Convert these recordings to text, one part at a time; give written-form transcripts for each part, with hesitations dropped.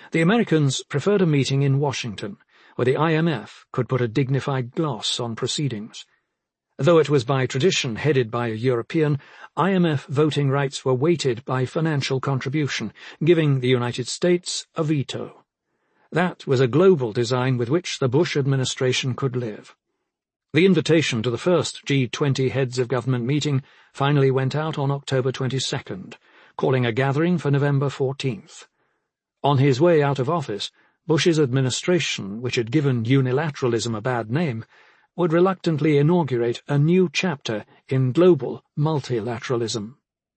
The Americans preferred a meeting in Washington, where the IMF could put a dignified gloss on proceedings. Though it was by tradition headed by a European, IMF voting rights were weighted by financial contribution, giving the United States a veto. That was a global design with which the Bush administration could live. The invitation to the first G20 heads of government meeting finally went out on October 22nd, calling a gathering for November 14th. On his way out of office, Bush's administration, which had given unilateralism a bad name, would reluctantly inaugurate a new chapter in global multilateralism.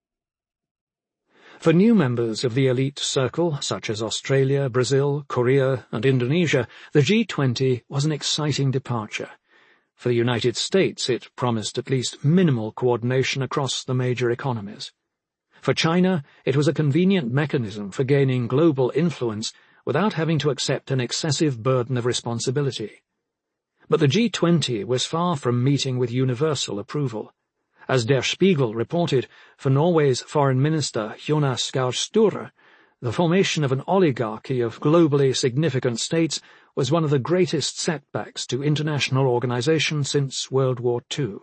For new members of the elite circle, such as Australia, Brazil, Korea, and Indonesia, the G20 was an exciting departure. For the United States, it promised at least minimal coordination across the major economies. For China, it was a convenient mechanism for gaining global influence without having to accept an excessive burden of responsibility. But the G20 was far from meeting with universal approval. As Der Spiegel reported, for Norway's Foreign Minister Jonas Gahr Støre, the formation of an oligarchy of globally significant states was one of the greatest setbacks to international organization since World War II.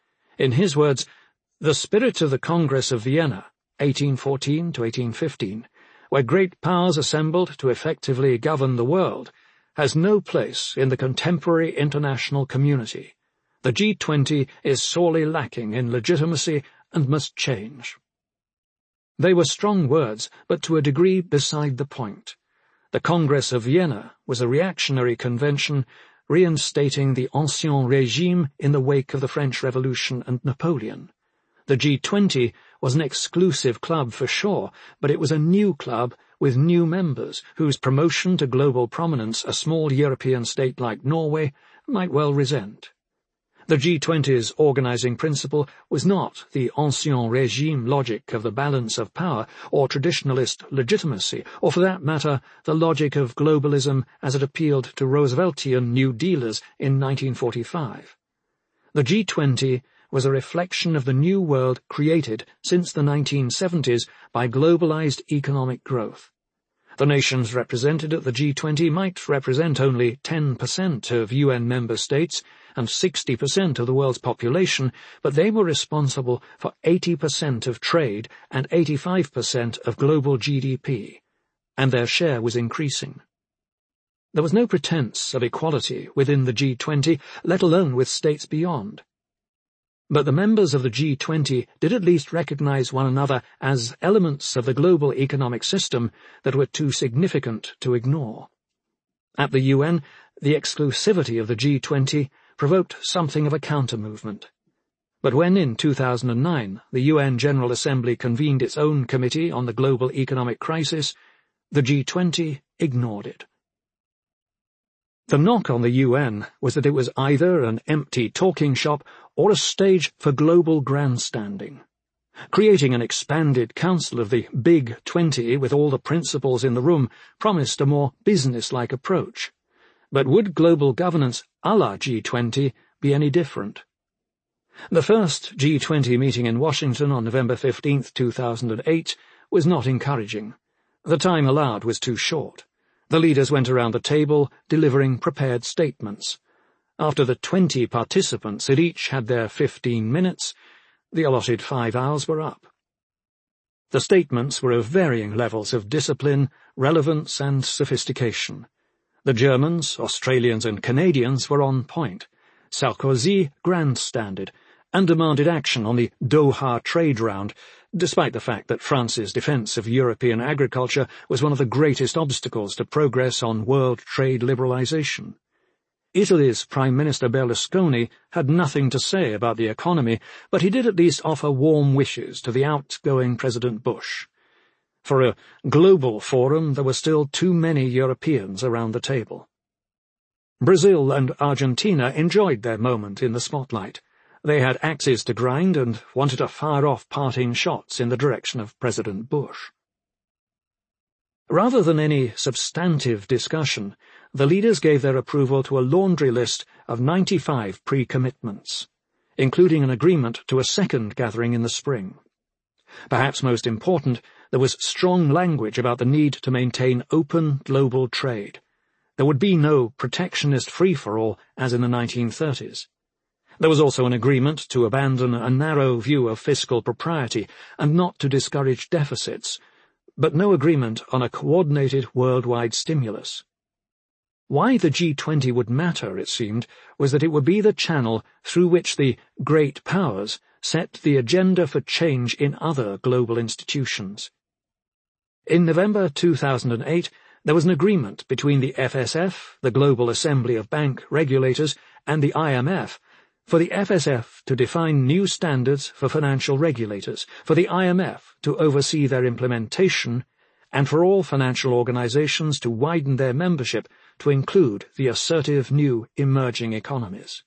In his words, "The spirit of the Congress of Vienna, 1814 to 1815, where great powers assembled to effectively govern the world, has no place in the contemporary international community. The G20 is sorely lacking in legitimacy and must change." They were strong words, but to a degree beside the point. The Congress of Vienna was a reactionary convention reinstating the Ancien Régime in the wake of the French Revolution and Napoleon. The G20 was an exclusive club for sure, but it was a new club with new members whose promotion to global prominence a small European state like Norway might well resent. The G20's organizing principle was not the Ancien Régime logic of the balance of power or traditionalist legitimacy, or for that matter, the logic of globalism as it appealed to Rooseveltian New Dealers in 1945. The G20 was a reflection of the new world created since the 1970s by globalized economic growth. The nations represented at the G20 might represent only 10% of UN member states and 60% of the world's population, but they were responsible for 80% of trade and 85% of global GDP, and their share was increasing. There was no pretense of equality within the G20, let alone with states beyond. But the members of the G20 did at least recognize one another as elements of the global economic system that were too significant to ignore. At the UN, the exclusivity of the G20 provoked something of a counter-movement. But when in 2009 the UN General Assembly convened its own committee on the global economic crisis, the G20 ignored it. The knock on the UN was that it was either an empty talking shop or a stage for global grandstanding. Creating an expanded council of the Big 20 with all the principals in the room promised a more business-like approach. But would global governance a la G20 be any different? The first G20 meeting in Washington on November 15, 2008, was not encouraging. The time allowed was too short. The leaders went around the table, delivering prepared statements. After the 20 participants had each had their 15 minutes, the allotted 5 hours were up. The statements were of varying levels of discipline, relevance, and sophistication. The Germans, Australians, and Canadians were on point. Sarkozy grandstanded and demanded action on the Doha trade round, despite the fact that France's defence of European agriculture was one of the greatest obstacles to progress on world trade liberalisation. Italy's Prime Minister Berlusconi had nothing to say about the economy, but he did at least offer warm wishes to the outgoing President Bush. For a global forum, there were still too many Europeans around the table. Brazil and Argentina enjoyed their moment in the spotlight. They had axes to grind and wanted to fire off parting shots in the direction of President Bush. Rather than any substantive discussion, the leaders gave their approval to a laundry list of 95 pre-commitments, including an agreement to a second gathering in the spring. Perhaps most important, there was strong language about the need to maintain open global trade. There would be no protectionist free-for-all as in the 1930s. There was also an agreement to abandon a narrow view of fiscal propriety and not to discourage deficits, but no agreement on a coordinated worldwide stimulus. Why the G20 would matter, it seemed, was that it would be the channel through which the great powers set the agenda for change in other global institutions. In November 2008, there was an agreement between the FSF, the Global Assembly of Bank Regulators, and the IMF for the FSF to define new standards for financial regulators, for the IMF to oversee their implementation, and for all financial organizations to widen their membership to include the assertive new emerging economies.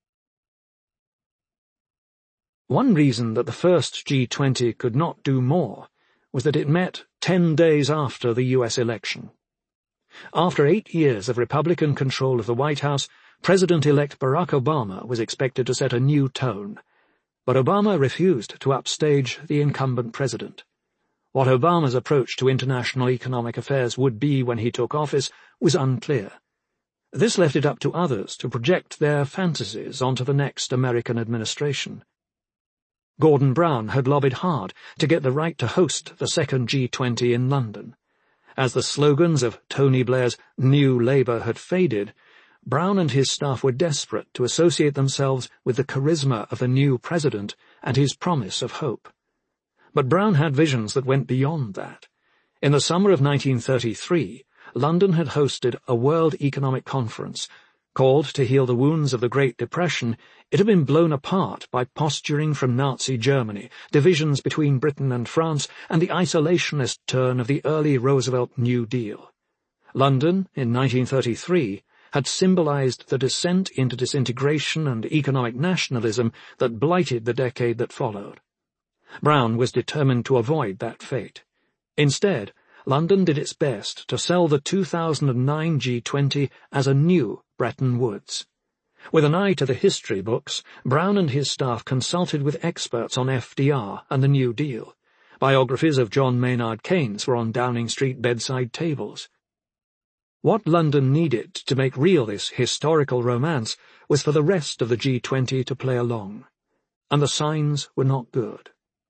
One reason that the first G20 could not do more was that it met 10 days after the US election. After 8 years of Republican control of the White House, President-elect Barack Obama was expected to set a new tone, but Obama refused to upstage the incumbent president. What Obama's approach to international economic affairs would be when he took office was unclear. This left it up to others to project their fantasies onto the next American administration. Gordon Brown had lobbied hard to get the right to host the second G20 in London. As the slogans of Tony Blair's New Labour had faded, Brown and his staff were desperate to associate themselves with the charisma of the new president and his promise of hope. But Brown had visions that went beyond that. In the summer of 1933, London had hosted a World Economic Conference. Called to heal the wounds of the Great Depression, it had been blown apart by posturing from Nazi Germany, divisions between Britain and France, and the isolationist turn of the early Roosevelt New Deal. London, in 1933, had symbolized the descent into disintegration and economic nationalism that blighted the decade that followed. Brown was determined to avoid that fate. Instead, London did its best to sell the 2009 G20 as a new Bretton Woods. With an eye to the history books, Brown and his staff consulted with experts on FDR and the New Deal. Biographies of John Maynard Keynes were on Downing Street bedside tables. What London needed to make real this historical romance was for the rest of the G20 to play along. And the signs were not good.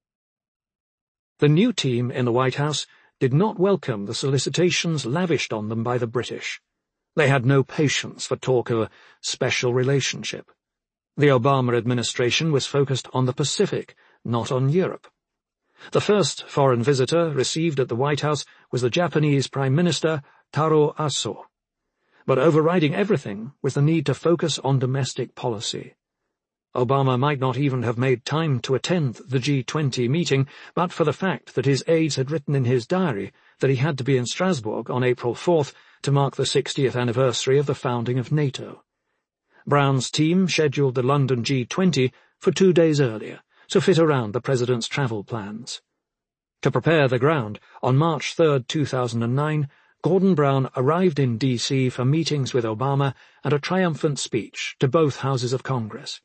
The new team in the White House did not welcome the solicitations lavished on them by the British. They had no patience for talk of a special relationship. The Obama administration was focused on the Pacific, not on Europe. The first foreign visitor received at the White House was the Japanese Prime Minister Taro Aso. But overriding everything was the need to focus on domestic policy. Obama might not even have made time to attend the G20 meeting, but for the fact that his aides had written in his diary that he had to be in Strasbourg on April 4th to mark the 60th anniversary of the founding of NATO. Brown's team scheduled the London G20 for 2 days earlier, to fit around the president's travel plans. To prepare the ground, on March 3, 2009, Gordon Brown arrived in D.C. for meetings with Obama and a triumphant speech to both houses of Congress.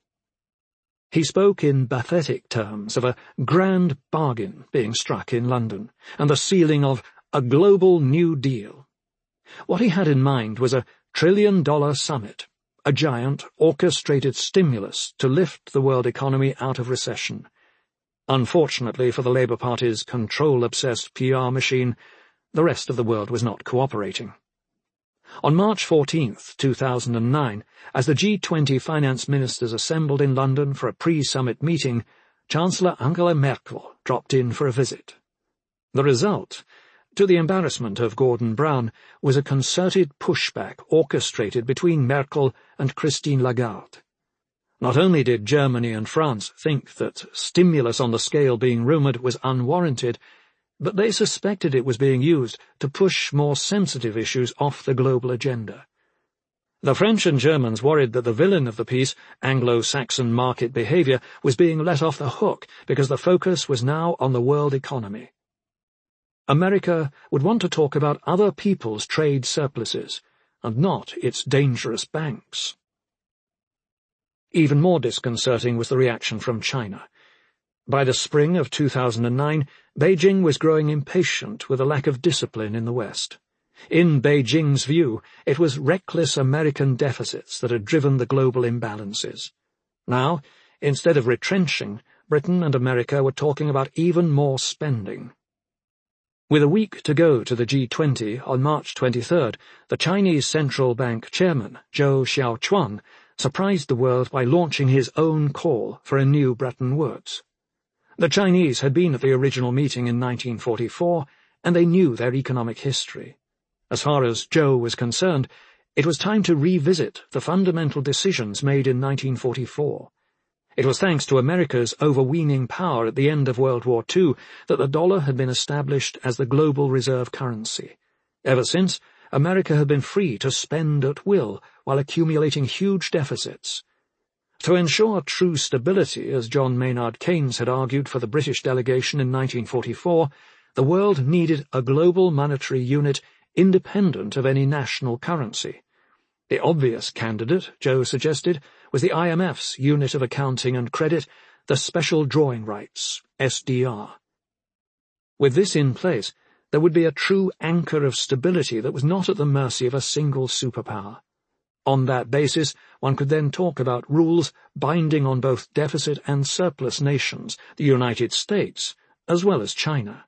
He spoke in pathetic terms of a grand bargain being struck in London, and the sealing of a global New Deal. What he had in mind was a trillion-dollar summit, a giant, orchestrated stimulus to lift the world economy out of recession. Unfortunately for the Labour Party's control-obsessed PR machine, the rest of the world was not cooperating. On March 14, 2009, as the G20 finance ministers assembled in London for a pre-summit meeting, Chancellor Angela Merkel dropped in for a visit. The result, to the embarrassment of Gordon Brown, was a concerted pushback orchestrated between Merkel and Christine Lagarde. Not only did Germany and France think that stimulus on the scale being rumoured was unwarranted, but they suspected it was being used to push more sensitive issues off the global agenda. The French and Germans worried that the villain of the piece, Anglo-Saxon market behaviour, was being let off the hook because the focus was now on the world economy. America would want to talk about other people's trade surpluses, and not its dangerous banks. Even more disconcerting was the reaction from China. By the spring of 2009, Beijing was growing impatient with a lack of discipline in the West. In Beijing's view, it was reckless American deficits that had driven the global imbalances. Now, instead of retrenching, Britain and America were talking about even more spending. With a week to go to the G20 on March 23rd, the Chinese Central Bank chairman, Zhou Xiaochuan, surprised the world by launching his own call for a new Bretton Woods. The Chinese had been at the original meeting in 1944, and they knew their economic history. As far as Zhou was concerned, it was time to revisit the fundamental decisions made in 1944. It was thanks to America's overweening power at the end of World War II that the dollar had been established as the global reserve currency. Ever since, America had been free to spend at will while accumulating huge deficits. To ensure true stability, as John Maynard Keynes had argued for the British delegation in 1944, the world needed a global monetary unit independent of any national currency. The obvious candidate, Zhou suggested, was the IMF's unit of accounting and credit, the Special Drawing Rights, SDR. With this in place, there would be a true anchor of stability that was not at the mercy of a single superpower. On that basis, one could then talk about rules binding on both deficit and surplus nations, the United States, as well as China.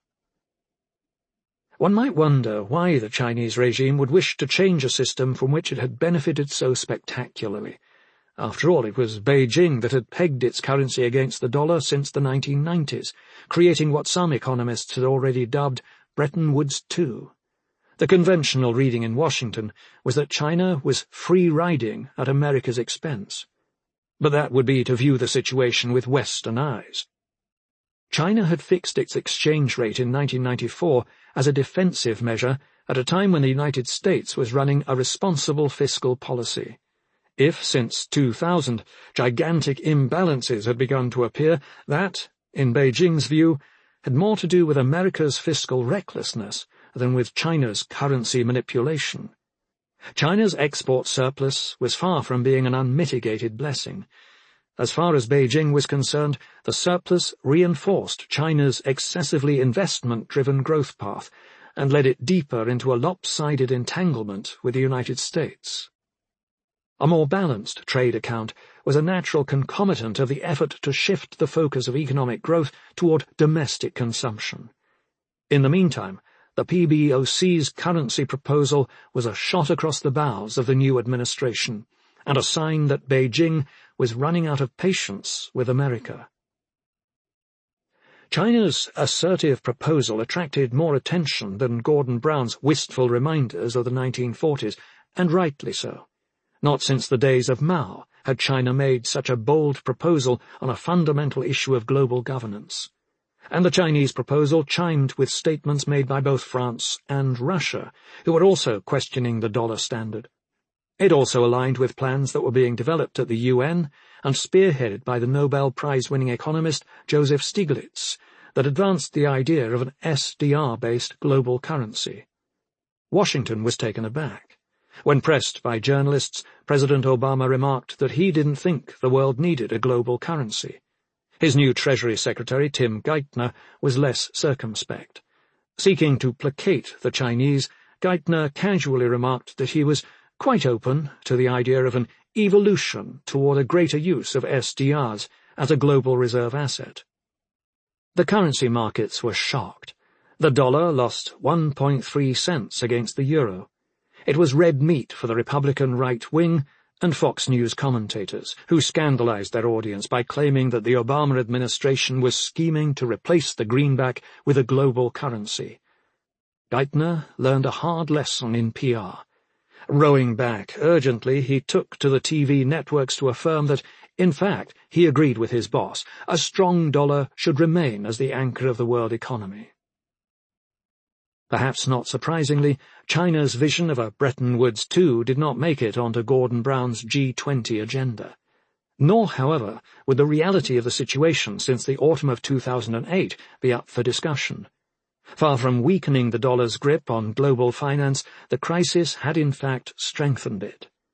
One might wonder why the Chinese regime would wish to change a system from which it had benefited so spectacularly. After all, it was Beijing that had pegged its currency against the dollar since the 1990s, creating what some economists had already dubbed Bretton Woods II. The conventional reading in Washington was that China was free-riding at America's expense. But that would be to view the situation with Western eyes. China had fixed its exchange rate in 1994 as a defensive measure at a time when the United States was running a responsible fiscal policy. If, since 2000, gigantic imbalances had begun to appear, that, in Beijing's view, had more to do with America's fiscal recklessness than with China's currency manipulation. China's export surplus was far from being an unmitigated blessing. As far as Beijing was concerned, the surplus reinforced China's excessively investment-driven growth path and led it deeper into a lopsided entanglement with the United States. A more balanced trade account was a natural concomitant of the effort to shift the focus of economic growth toward domestic consumption. In the meantime, the PBOC's currency proposal was a shot across the bows of the new administration, and a sign that Beijing was running out of patience with America. China's assertive proposal attracted more attention than Gordon Brown's wistful reminders of the 1940s, and rightly so. Not since the days of Mao had China made such a bold proposal on a fundamental issue of global governance. And the Chinese proposal chimed with statements made by both France and Russia, who were also questioning the dollar standard. It also aligned with plans that were being developed at the UN and spearheaded by the Nobel Prize-winning economist Joseph Stiglitz that advanced the idea of an SDR-based global currency. Washington was taken aback. When pressed by journalists, President Obama remarked that he didn't think the world needed a global currency. His new Treasury Secretary, Tim Geithner, was less circumspect. Seeking to placate the Chinese, Geithner casually remarked that he was quite open to the idea of an evolution toward a greater use of SDRs as a global reserve asset. The currency markets were shocked. The dollar lost 1.3 cents against the euro. It was red meat for the Republican right wing and Fox News commentators, who scandalized their audience by claiming that the Obama administration was scheming to replace the greenback with a global currency. Geithner learned a hard lesson in PR. Rowing back urgently, he took to the TV networks to affirm that, in fact, he agreed with his boss. A strong dollar should remain as the anchor of the world economy. Perhaps not surprisingly, China's vision of a Bretton Woods II did not make it onto Gordon Brown's G20 agenda. Nor, however, would the reality of the situation since the autumn of 2008 be up for discussion. Far from weakening the dollar's grip on global finance, the crisis had in fact strengthened it.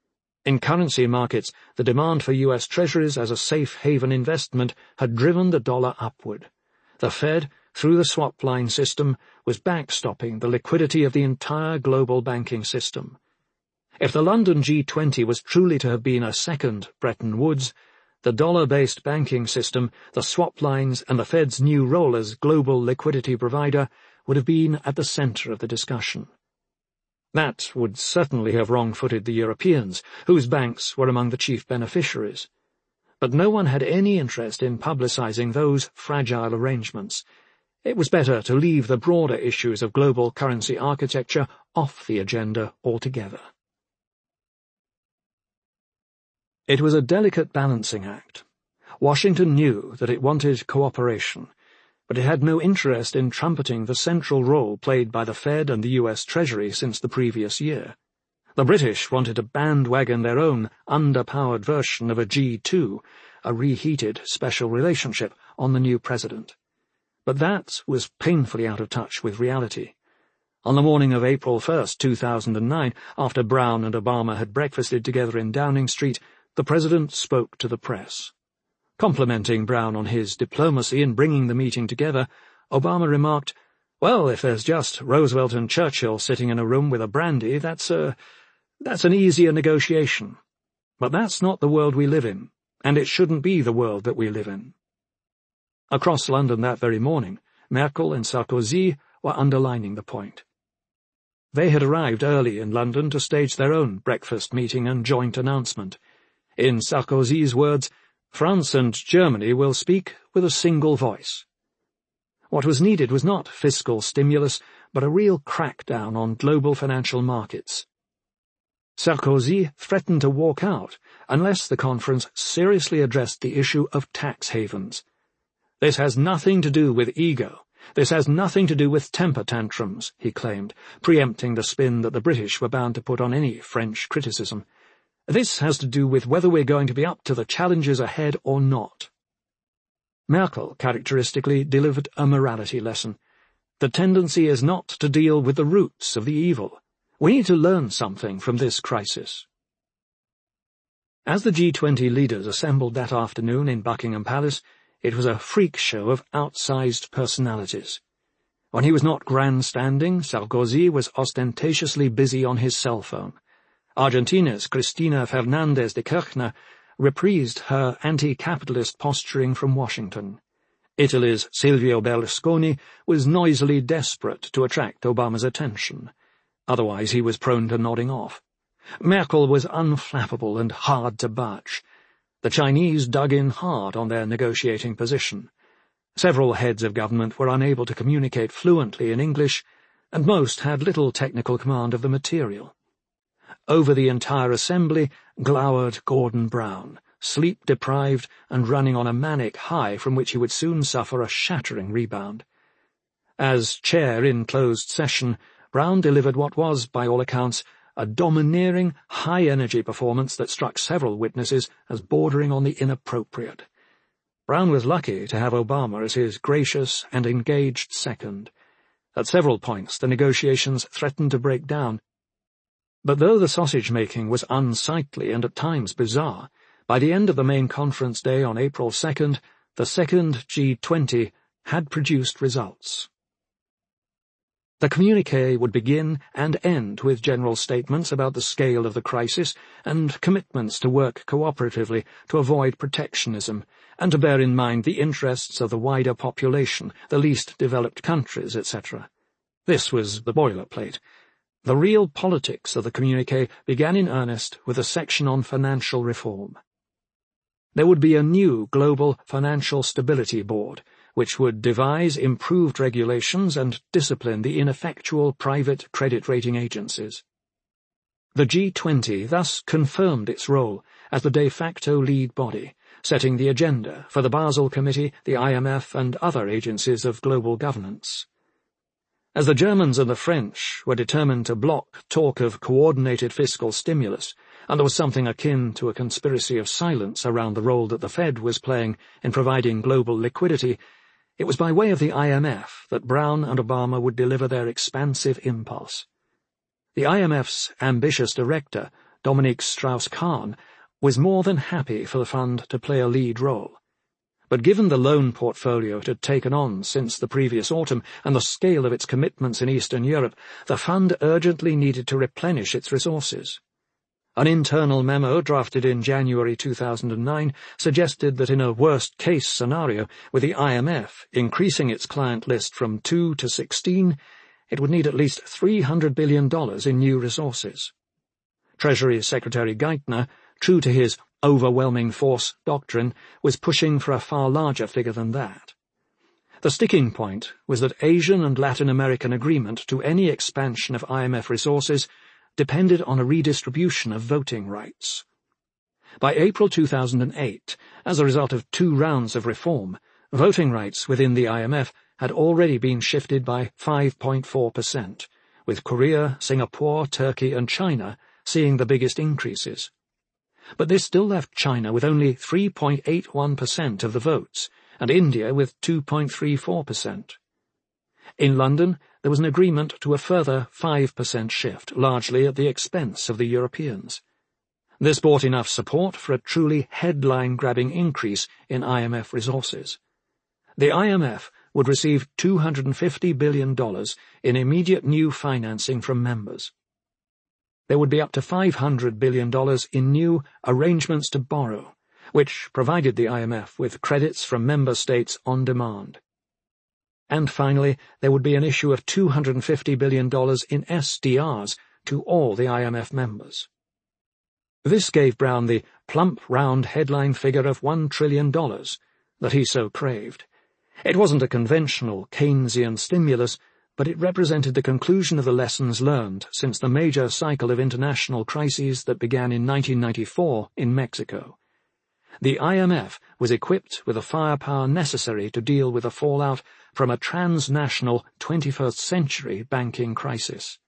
In currency markets, the demand for U.S. Treasuries as a safe haven investment had driven the dollar upward. The Fed, through the swap line system, was backstopping the liquidity of the entire global banking system. If the London G20 was truly to have been a second Bretton Woods, the dollar-based banking system, the swap lines, and the Fed's new role as global liquidity provider would have been at the centre of the discussion. That would certainly have wrong-footed the Europeans, whose banks were among the chief beneficiaries. But no one had any interest in publicising those fragile arrangements. It was better to leave the broader issues of global currency architecture off the agenda altogether. It was a delicate balancing act. Washington knew that it wanted cooperation, but it had no interest in trumpeting the central role played by the Fed and the U.S. Treasury since the previous year. The British wanted to bandwagon their own underpowered version of a G2, a reheated special relationship, on the new president. But that was painfully out of touch with reality. On the morning of April 1st, 2009, after Brown and Obama had breakfasted together in Downing Street, the President spoke to the press. Complimenting Brown on his diplomacy in bringing the meeting together, Obama remarked, "Well, if there's just Roosevelt and Churchill sitting in a room with a brandy, that's an easier negotiation. But that's not the world we live in, and it shouldn't be the world that we live in." Across London that very morning, Merkel and Sarkozy were underlining the point. They had arrived early in London to stage their own breakfast meeting and joint announcement. In Sarkozy's words, France and Germany will speak with a single voice. What was needed was not fiscal stimulus, but a real crackdown on global financial markets. Sarkozy threatened to walk out unless the conference seriously addressed the issue of tax havens. "This has nothing to do with ego. This has nothing to do with temper tantrums," he claimed, preempting the spin that the British were bound to put on any French criticism. "This has to do with whether we're going to be up to the challenges ahead or not." Merkel characteristically delivered a morality lesson. The tendency is not to deal with the roots of the evil. We need to learn something from this crisis. As the G20 leaders assembled that afternoon in Buckingham Palace, it was a freak show of outsized personalities. When he was not grandstanding, Sarkozy was ostentatiously busy on his cell phone. Argentina's Cristina Fernández de Kirchner reprised her anti-capitalist posturing from Washington. Italy's Silvio Berlusconi was noisily desperate to attract Obama's attention. Otherwise he was prone to nodding off. Merkel was unflappable and hard to budge. The Chinese dug in hard on their negotiating position. Several heads of government were unable to communicate fluently in English, and most had little technical command of the material. Over the entire assembly glowered Gordon Brown, sleep-deprived and running on a manic high from which he would soon suffer a shattering rebound. As chair in closed session, Brown delivered what was, by all accounts, a domineering, high-energy performance that struck several witnesses as bordering on the inappropriate. Brown was lucky to have Obama as his gracious and engaged second. At several points the negotiations threatened to break down. But though the sausage-making was unsightly and at times bizarre, by the end of the main conference day on April 2nd, the second G20 had produced results. The communiqué would begin and end with general statements about the scale of the crisis and commitments to work cooperatively to avoid protectionism and to bear in mind the interests of the wider population, the least developed countries, etc. This was the boilerplate. The real politics of the communiqué began in earnest with a section on financial reform. There would be a new global financial stability board, which would devise improved regulations and discipline the ineffectual private credit rating agencies. The G20 thus confirmed its role as the de facto lead body, setting the agenda for the Basel Committee, the IMF, and other agencies of global governance. As the Germans and the French were determined to block talk of coordinated fiscal stimulus, and there was something akin to a conspiracy of silence around the role that the Fed was playing in providing global liquidity, it was by way of the IMF that Brown and Obama would deliver their expansive impulse. The IMF's ambitious director, Dominique Strauss-Kahn, was more than happy for the fund to play a lead role. But given the loan portfolio it had taken on since the previous autumn and the scale of its commitments in Eastern Europe, the fund urgently needed to replenish its resources. An internal memo drafted in January 2009 suggested that in a worst-case scenario, with the IMF increasing its client list from 2 to 16, it would need at least $300 billion in new resources. Treasury Secretary Geithner, true to his overwhelming force doctrine, was pushing for a far larger figure than that. The sticking point was that Asian and Latin American agreement to any expansion of IMF resources depended on a redistribution of voting rights. By April 2008, as a result of 2 rounds of reform, voting rights within the IMF had already been shifted by 5.4%, with Korea, Singapore, Turkey and China seeing the biggest increases. But this still left China with only 3.81% of the votes, and India with 2.34%. In London, there was an agreement to a further 5% shift, largely at the expense of the Europeans. This brought enough support for a truly headline-grabbing increase in IMF resources. The IMF would receive $250 billion in immediate new financing from members. There would be up to $500 billion in new arrangements to borrow, which provided the IMF with credits from member states on demand. And finally, there would be an issue of $250 billion in SDRs to all the IMF members. This gave Brown the plump, round headline figure of $1 trillion that he so craved. It wasn't a conventional Keynesian stimulus, but it represented the conclusion of the lessons learned since the major cycle of international crises that began in 1994 in Mexico. The IMF was equipped with the firepower necessary to deal with the fallout from a transnational 21st century banking crisis.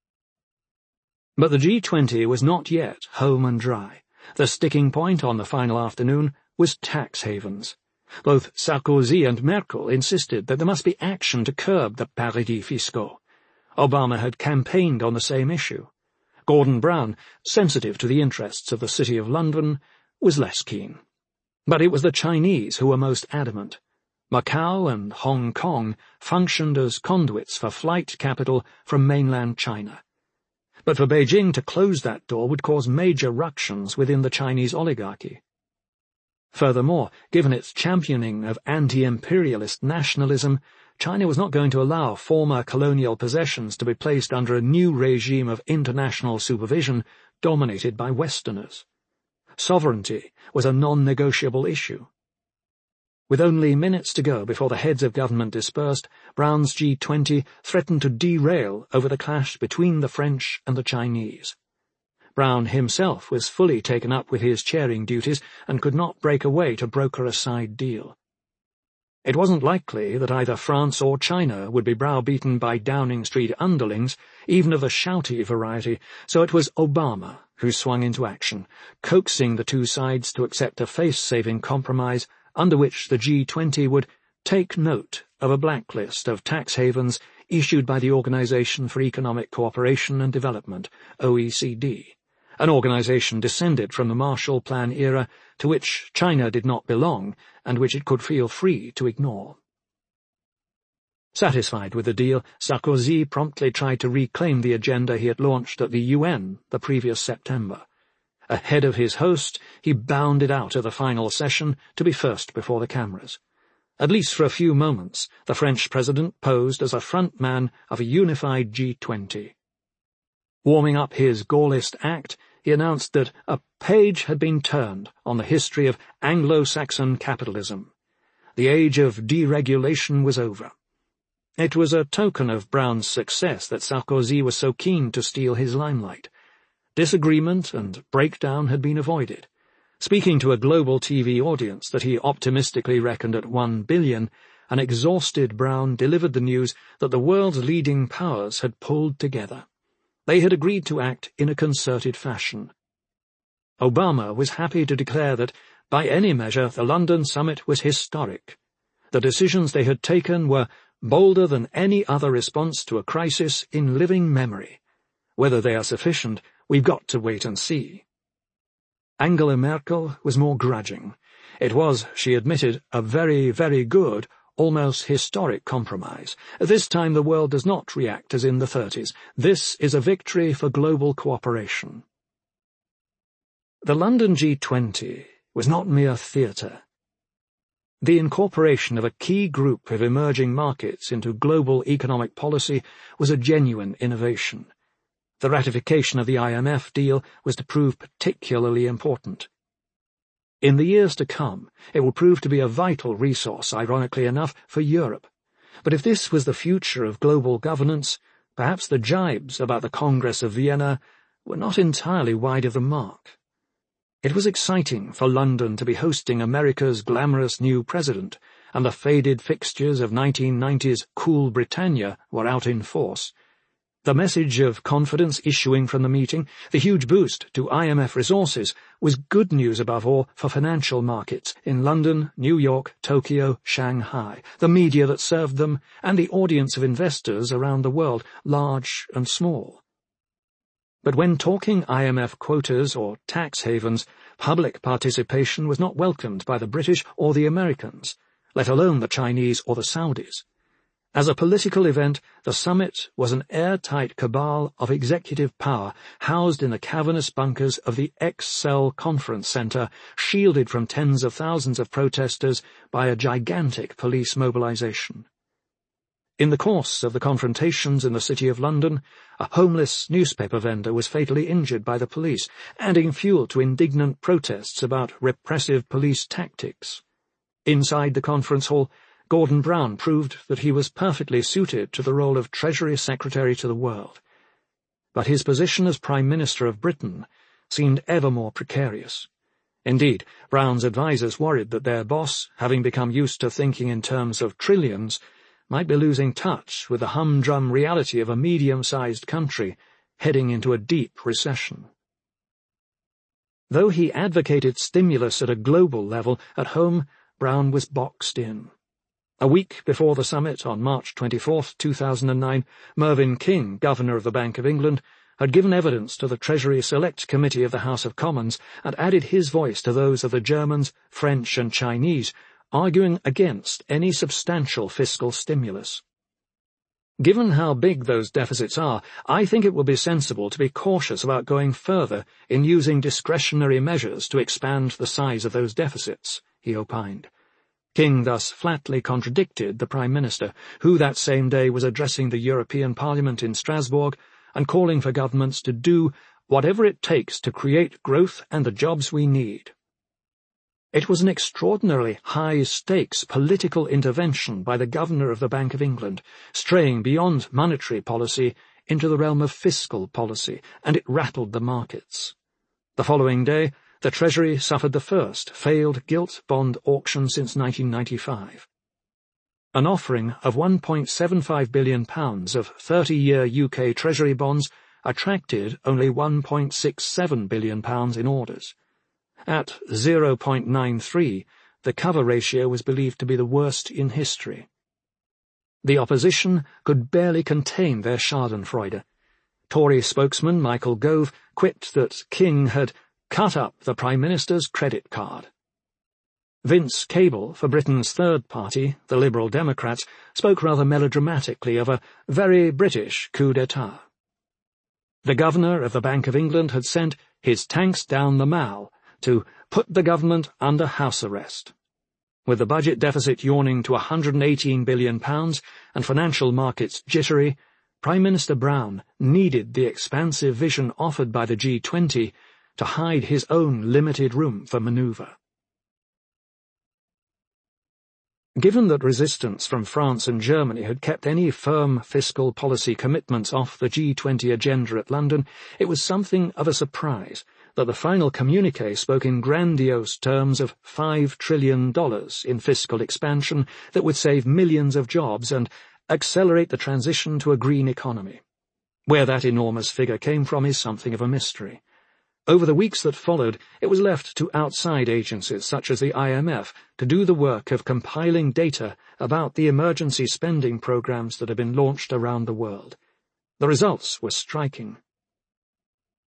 But the G20 was not yet home and dry. The sticking point on the final afternoon was tax havens. Both Sarkozy and Merkel insisted that there must be action to curb the paradis fiscaux. Obama had campaigned on the same issue. Gordon Brown, sensitive to the interests of the City of London, was less keen. But it was the Chinese who were most adamant. Macau and Hong Kong functioned as conduits for flight capital from mainland China. But for Beijing to close that door would cause major ructions within the Chinese oligarchy. Furthermore, given its championing of anti-imperialist nationalism, China was not going to allow former colonial possessions to be placed under a new regime of international supervision dominated by Westerners. Sovereignty was a non-negotiable issue. With only minutes to go before the heads of government dispersed, Brown's G20 threatened to derail over the clash between the French and the Chinese. Brown himself was fully taken up with his chairing duties and could not break away to broker a side deal. It wasn't likely that either France or China would be browbeaten by Downing Street underlings, even of the shouty variety, so it was Obama who swung into action, coaxing the two sides to accept a face-saving compromise under which the G20 would take note of a blacklist of tax havens issued by the Organization for Economic Cooperation and Development, OECD, an organization descended from the Marshall Plan era to which China did not belong and which it could feel free to ignore. Satisfied with the deal, Sarkozy promptly tried to reclaim the agenda he had launched at the UN the previous September. Ahead of his host, he bounded out of the final session to be first before the cameras. At least for a few moments, the French president posed as a front man of a unified G20. Warming up his Gaullist act, he announced that a page had been turned on the history of Anglo-Saxon capitalism. The age of deregulation was over. It was a token of Brown's success that Sarkozy was so keen to steal his limelight. Disagreement and breakdown had been avoided. Speaking to a global TV audience that he optimistically reckoned at 1 billion, an exhausted Brown delivered the news that the world's leading powers had pulled together. They had agreed to act in a concerted fashion. Obama was happy to declare that, by any measure, the London summit was historic. The decisions they had taken were bolder than any other response to a crisis in living memory. Whether they are sufficient "We've got to wait and see." Angela Merkel was more grudging. It was, she admitted, a very, very good, almost historic compromise. This time the world does not react as in the 30s. This is a victory for global cooperation. The London G20 was not mere theatre. The incorporation of a key group of emerging markets into global economic policy was a genuine innovation. The ratification of the IMF deal was to prove particularly important. In the years to come, it will prove to be a vital resource, ironically enough, for Europe. But if this was the future of global governance, perhaps the jibes about the Congress of Vienna were not entirely wide of the mark. It was exciting for London to be hosting America's glamorous new president, and the faded fixtures of 1990's Cool Britannia were out in force. The message of confidence issuing from the meeting, the huge boost to IMF resources, was good news above all for financial markets in London, New York, Tokyo, Shanghai, the media that served them, and the audience of investors around the world, large and small. But when talking IMF quotas or tax havens, public participation was not welcomed by the British or the Americans, let alone the Chinese or the Saudis. As a political event, the summit was an airtight cabal of executive power housed in the cavernous bunkers of the Excel Conference Centre, shielded from tens of thousands of protesters by a gigantic police mobilization. In the course of the confrontations in the City of London, a homeless newspaper vendor was fatally injured by the police, adding fuel to indignant protests about repressive police tactics. Inside the conference hall, Gordon Brown proved that he was perfectly suited to the role of Treasury Secretary to the world. But his position as Prime Minister of Britain seemed ever more precarious. Indeed, Brown's advisers worried that their boss, having become used to thinking in terms of trillions, might be losing touch with the humdrum reality of a medium-sized country heading into a deep recession. Though he advocated stimulus at a global level, at home Brown was boxed in. A week before the summit, on March 24, 2009, Mervyn King, Governor of the Bank of England, had given evidence to the Treasury Select Committee of the House of Commons and added his voice to those of the Germans, French and Chinese, arguing against any substantial fiscal stimulus. Given how big those deficits are, I think it will be sensible to be cautious about going further in using discretionary measures to expand the size of those deficits, he opined. King thus flatly contradicted the Prime Minister, who that same day was addressing the European Parliament in Strasbourg and calling for governments to do whatever it takes to create growth and the jobs we need. It was an extraordinarily high-stakes political intervention by the Governor of the Bank of England, straying beyond monetary policy into the realm of fiscal policy, and it rattled the markets. The following day, the Treasury suffered the first failed gilt bond auction since 1995. An offering of £1.75 billion of 30-year UK Treasury bonds attracted only £1.67 billion in orders. At 0.93, the cover ratio was believed to be the worst in history. The opposition could barely contain their schadenfreude. Tory spokesman Michael Gove quipped that King had cut up the Prime Minister's credit card. Vince Cable, for Britain's third party, the Liberal Democrats, spoke rather melodramatically of a very British coup d'etat. The Governor of the Bank of England had sent his tanks down the Mall to put the government under house arrest. With the budget deficit yawning to £118 billion and financial markets jittery, Prime Minister Brown needed the expansive vision offered by the G20 to hide his own limited room for manoeuvre. Given that resistance from France and Germany had kept any firm fiscal policy commitments off the G20 agenda at London, it was something of a surprise that the final communiqué spoke in grandiose terms of $5 trillion in fiscal expansion that would save millions of jobs and accelerate the transition to a green economy. Where that enormous figure came from is something of a mystery. Over the weeks that followed, it was left to outside agencies such as the IMF to do the work of compiling data about the emergency spending programs that had been launched around the world. The results were striking.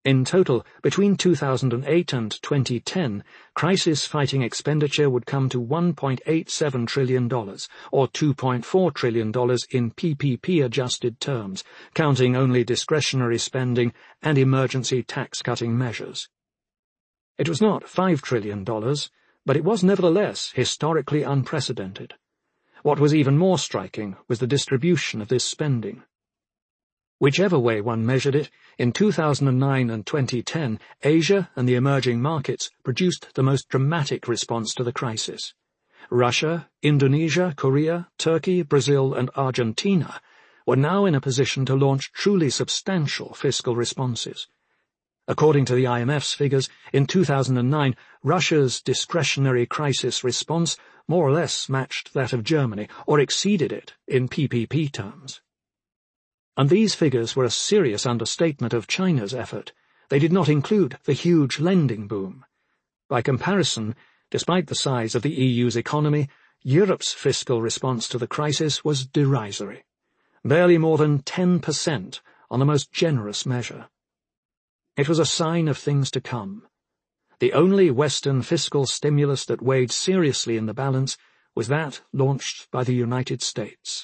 In total, between 2008 and 2010, crisis-fighting expenditure would come to $1.87 trillion, or $2.4 trillion in PPP-adjusted terms, counting only discretionary spending and emergency tax-cutting measures. It was not $5 trillion, but it was nevertheless historically unprecedented. What was even more striking was the distribution of this spending. Whichever way one measured it, in 2009 and 2010, Asia and the emerging markets produced the most dramatic response to the crisis. Russia, Indonesia, Korea, Turkey, Brazil, and Argentina were now in a position to launch truly substantial fiscal responses. According to the IMF's figures, in 2009, Russia's discretionary crisis response more or less matched that of Germany, or exceeded it in PPP terms. And these figures were a serious understatement of China's effort. They did not include the huge lending boom. By comparison, despite the size of the EU's economy, Europe's fiscal response to the crisis was derisory, barely more than 10% on the most generous measure. It was a sign of things to come. The only Western fiscal stimulus that weighed seriously in the balance was that launched by the United States.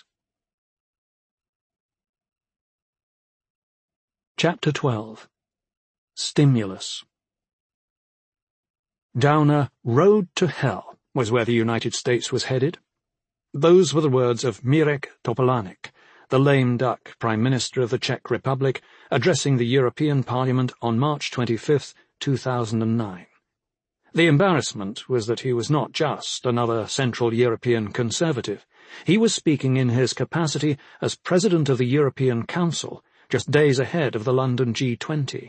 Chapter 12. Stimulus. Down a road to hell was where the United States was headed. Those were the words of Mirek Topolánek, the lame duck Prime Minister of the Czech Republic, addressing the European Parliament on March 25, 2009. The embarrassment was that he was not just another Central European conservative. He was speaking in his capacity as President of the European Council, just days ahead of the London G20.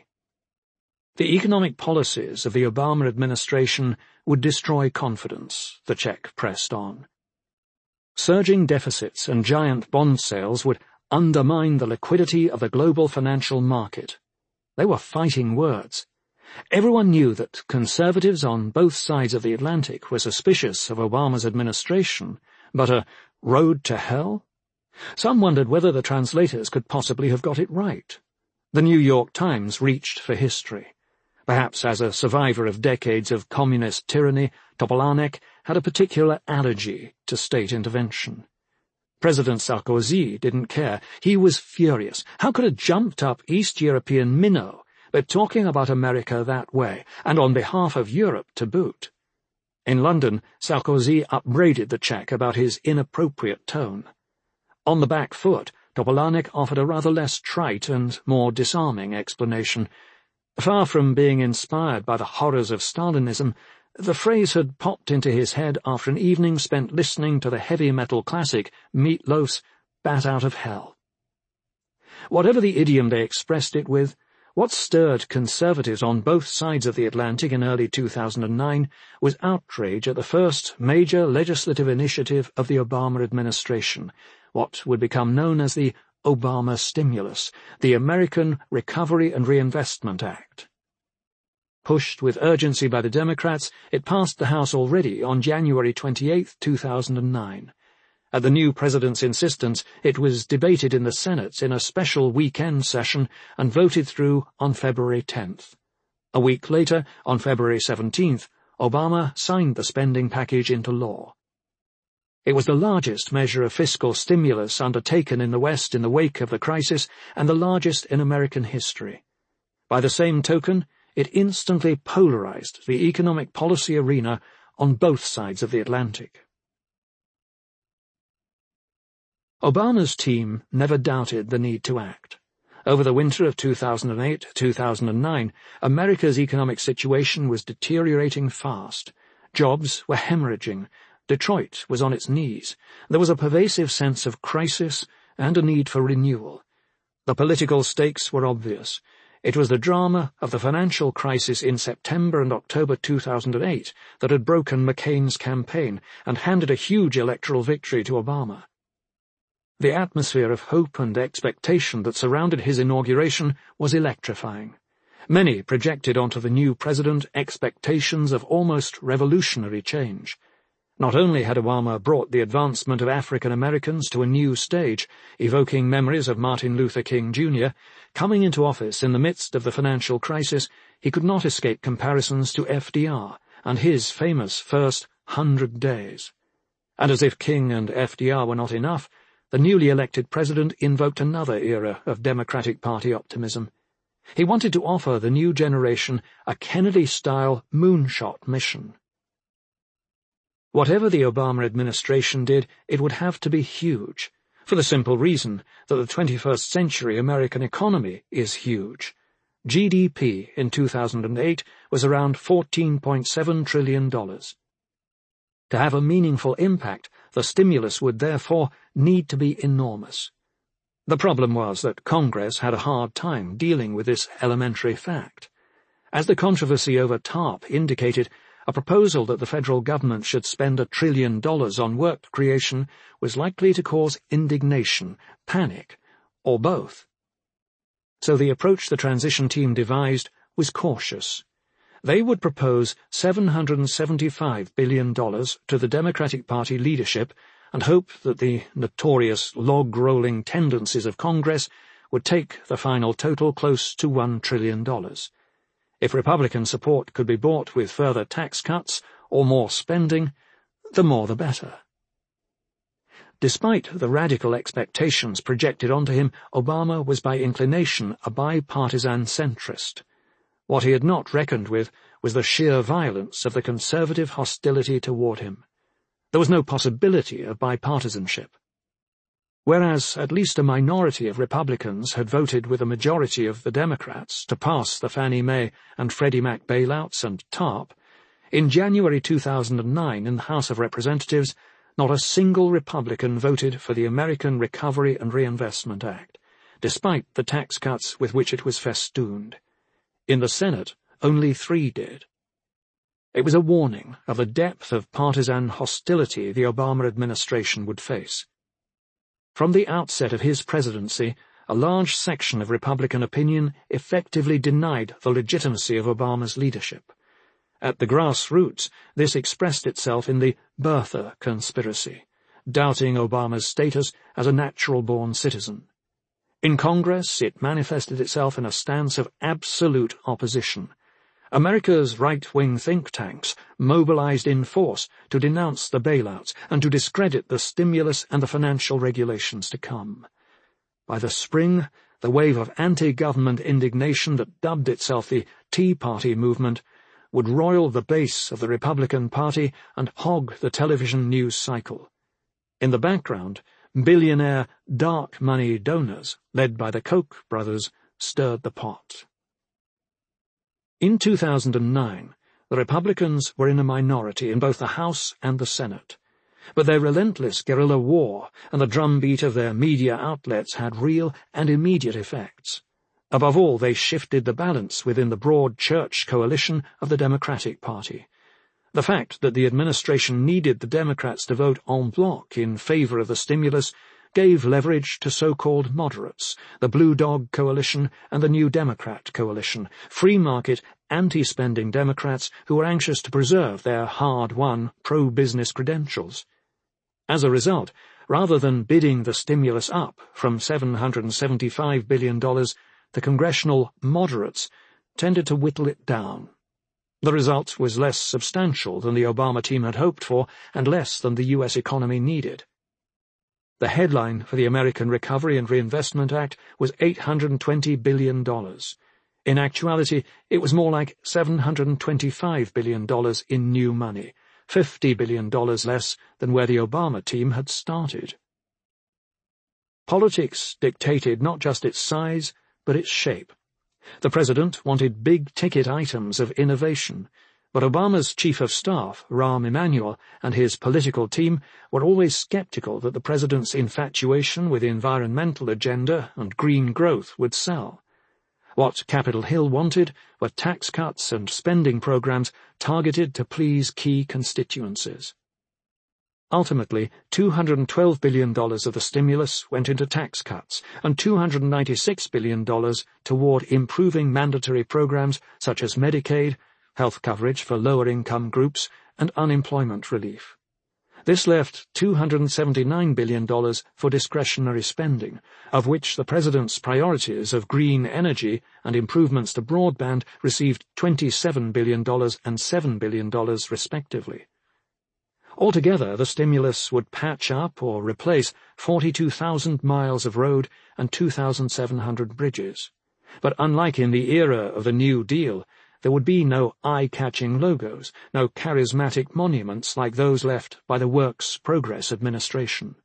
The economic policies of the Obama administration would destroy confidence, the Czech pressed on. Surging deficits and giant bond sales would undermine the liquidity of the global financial market. They were fighting words. Everyone knew that conservatives on both sides of the Atlantic were suspicious of Obama's administration, but a road to hell? Some wondered whether the translators could possibly have got it right. The New York Times reached for history. Perhaps as a survivor of decades of communist tyranny, Topolánek had a particular allergy to state intervention. President Sarkozy didn't care. He was furious. How could a jumped-up East European minnow be talking about America that way, and on behalf of Europe to boot? In London, Sarkozy upbraided the Czech about his inappropriate tone. On the back foot, Topolánek offered a rather less trite and more disarming explanation. Far from being inspired by the horrors of Stalinism, the phrase had popped into his head after an evening spent listening to the heavy metal classic Meat Loaf's Bat Out of Hell. Whatever the idiom they expressed it with, what stirred conservatives on both sides of the Atlantic in early 2009 was outrage at the first major legislative initiative of the Obama administration, what would become known as the Obama Stimulus, the American Recovery and Reinvestment Act. Pushed with urgency by the Democrats, it passed the House already on January 28, 2009. At the new president's insistence, it was debated in the Senate in a special weekend session and voted through on February 10th. A week later, on February 17th, Obama signed the spending package into law. It was the largest measure of fiscal stimulus undertaken in the West in the wake of the crisis, and the largest in American history. By the same token, it instantly polarized the economic policy arena on both sides of the Atlantic. Obama's team never doubted the need to act. Over the winter of 2008-2009, America's economic situation was deteriorating fast. Jobs were hemorrhaging. Detroit was on its knees. There was a pervasive sense of crisis and a need for renewal. The political stakes were obvious. It was the drama of the financial crisis in September and October 2008 that had broken McCain's campaign and handed a huge electoral victory to Obama. The atmosphere of hope and expectation that surrounded his inauguration was electrifying. Many projected onto the new president expectations of almost revolutionary change. Not only had Obama brought the advancement of African Americans to a new stage, evoking memories of Martin Luther King Jr., coming into office in the midst of the financial crisis, he could not escape comparisons to FDR and his famous first 100 days. And as if King and FDR were not enough, the newly elected president invoked another era of Democratic Party optimism. He wanted to offer the new generation a Kennedy-style moonshot mission. Whatever the Obama administration did, it would have to be huge, for the simple reason that the 21st century American economy is huge. GDP in 2008 was around $14.7 trillion. To have a meaningful impact, the stimulus would therefore need to be enormous. The problem was that Congress had a hard time dealing with this elementary fact. As the controversy over TARP indicated, a proposal that the federal government should spend $1 trillion on work creation was likely to cause indignation, panic, or both. So the approach the transition team devised was cautious. They would propose $775 billion to the Democratic Party leadership and hope that the notorious log-rolling tendencies of Congress would take the final total close to $1 trillion. If Republican support could be bought with further tax cuts or more spending, the more the better. Despite the radical expectations projected onto him, Obama was by inclination a bipartisan centrist. What he had not reckoned with was the sheer violence of the conservative hostility toward him. There was no possibility of bipartisanship. Whereas at least a minority of Republicans had voted with a majority of the Democrats to pass the Fannie Mae and Freddie Mac bailouts and TARP, in January 2009 in the House of Representatives, not a single Republican voted for the American Recovery and Reinvestment Act, despite the tax cuts with which it was festooned. In the Senate, only 3 did. It was a warning of the depth of partisan hostility the Obama administration would face. From the outset of his presidency, a large section of Republican opinion effectively denied the legitimacy of Obama's leadership. At the grassroots, this expressed itself in the birther conspiracy, doubting Obama's status as a natural-born citizen. In Congress, it manifested itself in a stance of absolute opposition. America's right-wing think tanks mobilized in force to denounce the bailouts and to discredit the stimulus and the financial regulations to come. By the spring, the wave of anti-government indignation that dubbed itself the Tea Party movement would roil the base of the Republican Party and hog the television news cycle. In the background, billionaire dark money donors, led by the Koch brothers, stirred the pot. In 2009, the Republicans were in a minority in both the House and the Senate, but their relentless guerrilla war and the drumbeat of their media outlets had real and immediate effects. Above all, they shifted the balance within the broad church coalition of the Democratic Party. The fact that the administration needed the Democrats to vote en bloc in favor of the stimulus gave leverage to so-called moderates, the Blue Dog Coalition and the New Democrat Coalition, free-market, anti-spending Democrats who were anxious to preserve their hard-won pro-business credentials. As a result, rather than bidding the stimulus up from $775 billion, the congressional moderates tended to whittle it down. The result was less substantial than the Obama team had hoped for and less than the U.S. economy needed. The headline for the American Recovery and Reinvestment Act was $820 billion. In actuality, it was more like $725 billion in new money, $50 billion less than where the Obama team had started. Politics dictated not just its size, but its shape. The president wanted big-ticket items of innovation, but Obama's chief of staff, Rahm Emanuel, and his political team were always skeptical that the president's infatuation with the environmental agenda and green growth would sell. What Capitol Hill wanted were tax cuts and spending programs targeted to please key constituencies. Ultimately, $212 billion of the stimulus went into tax cuts and $296 billion toward improving mandatory programs such as Medicaid, health coverage for lower-income groups, and unemployment relief. This left $279 billion for discretionary spending, of which the President's priorities of green energy and improvements to broadband received $27 billion and $7 billion respectively. Altogether, the stimulus would patch up or replace 42,000 miles of road and 2,700 bridges. But unlike in the era of the New Deal, there would be no eye-catching logos, no charismatic monuments like those left by the Works Progress administration.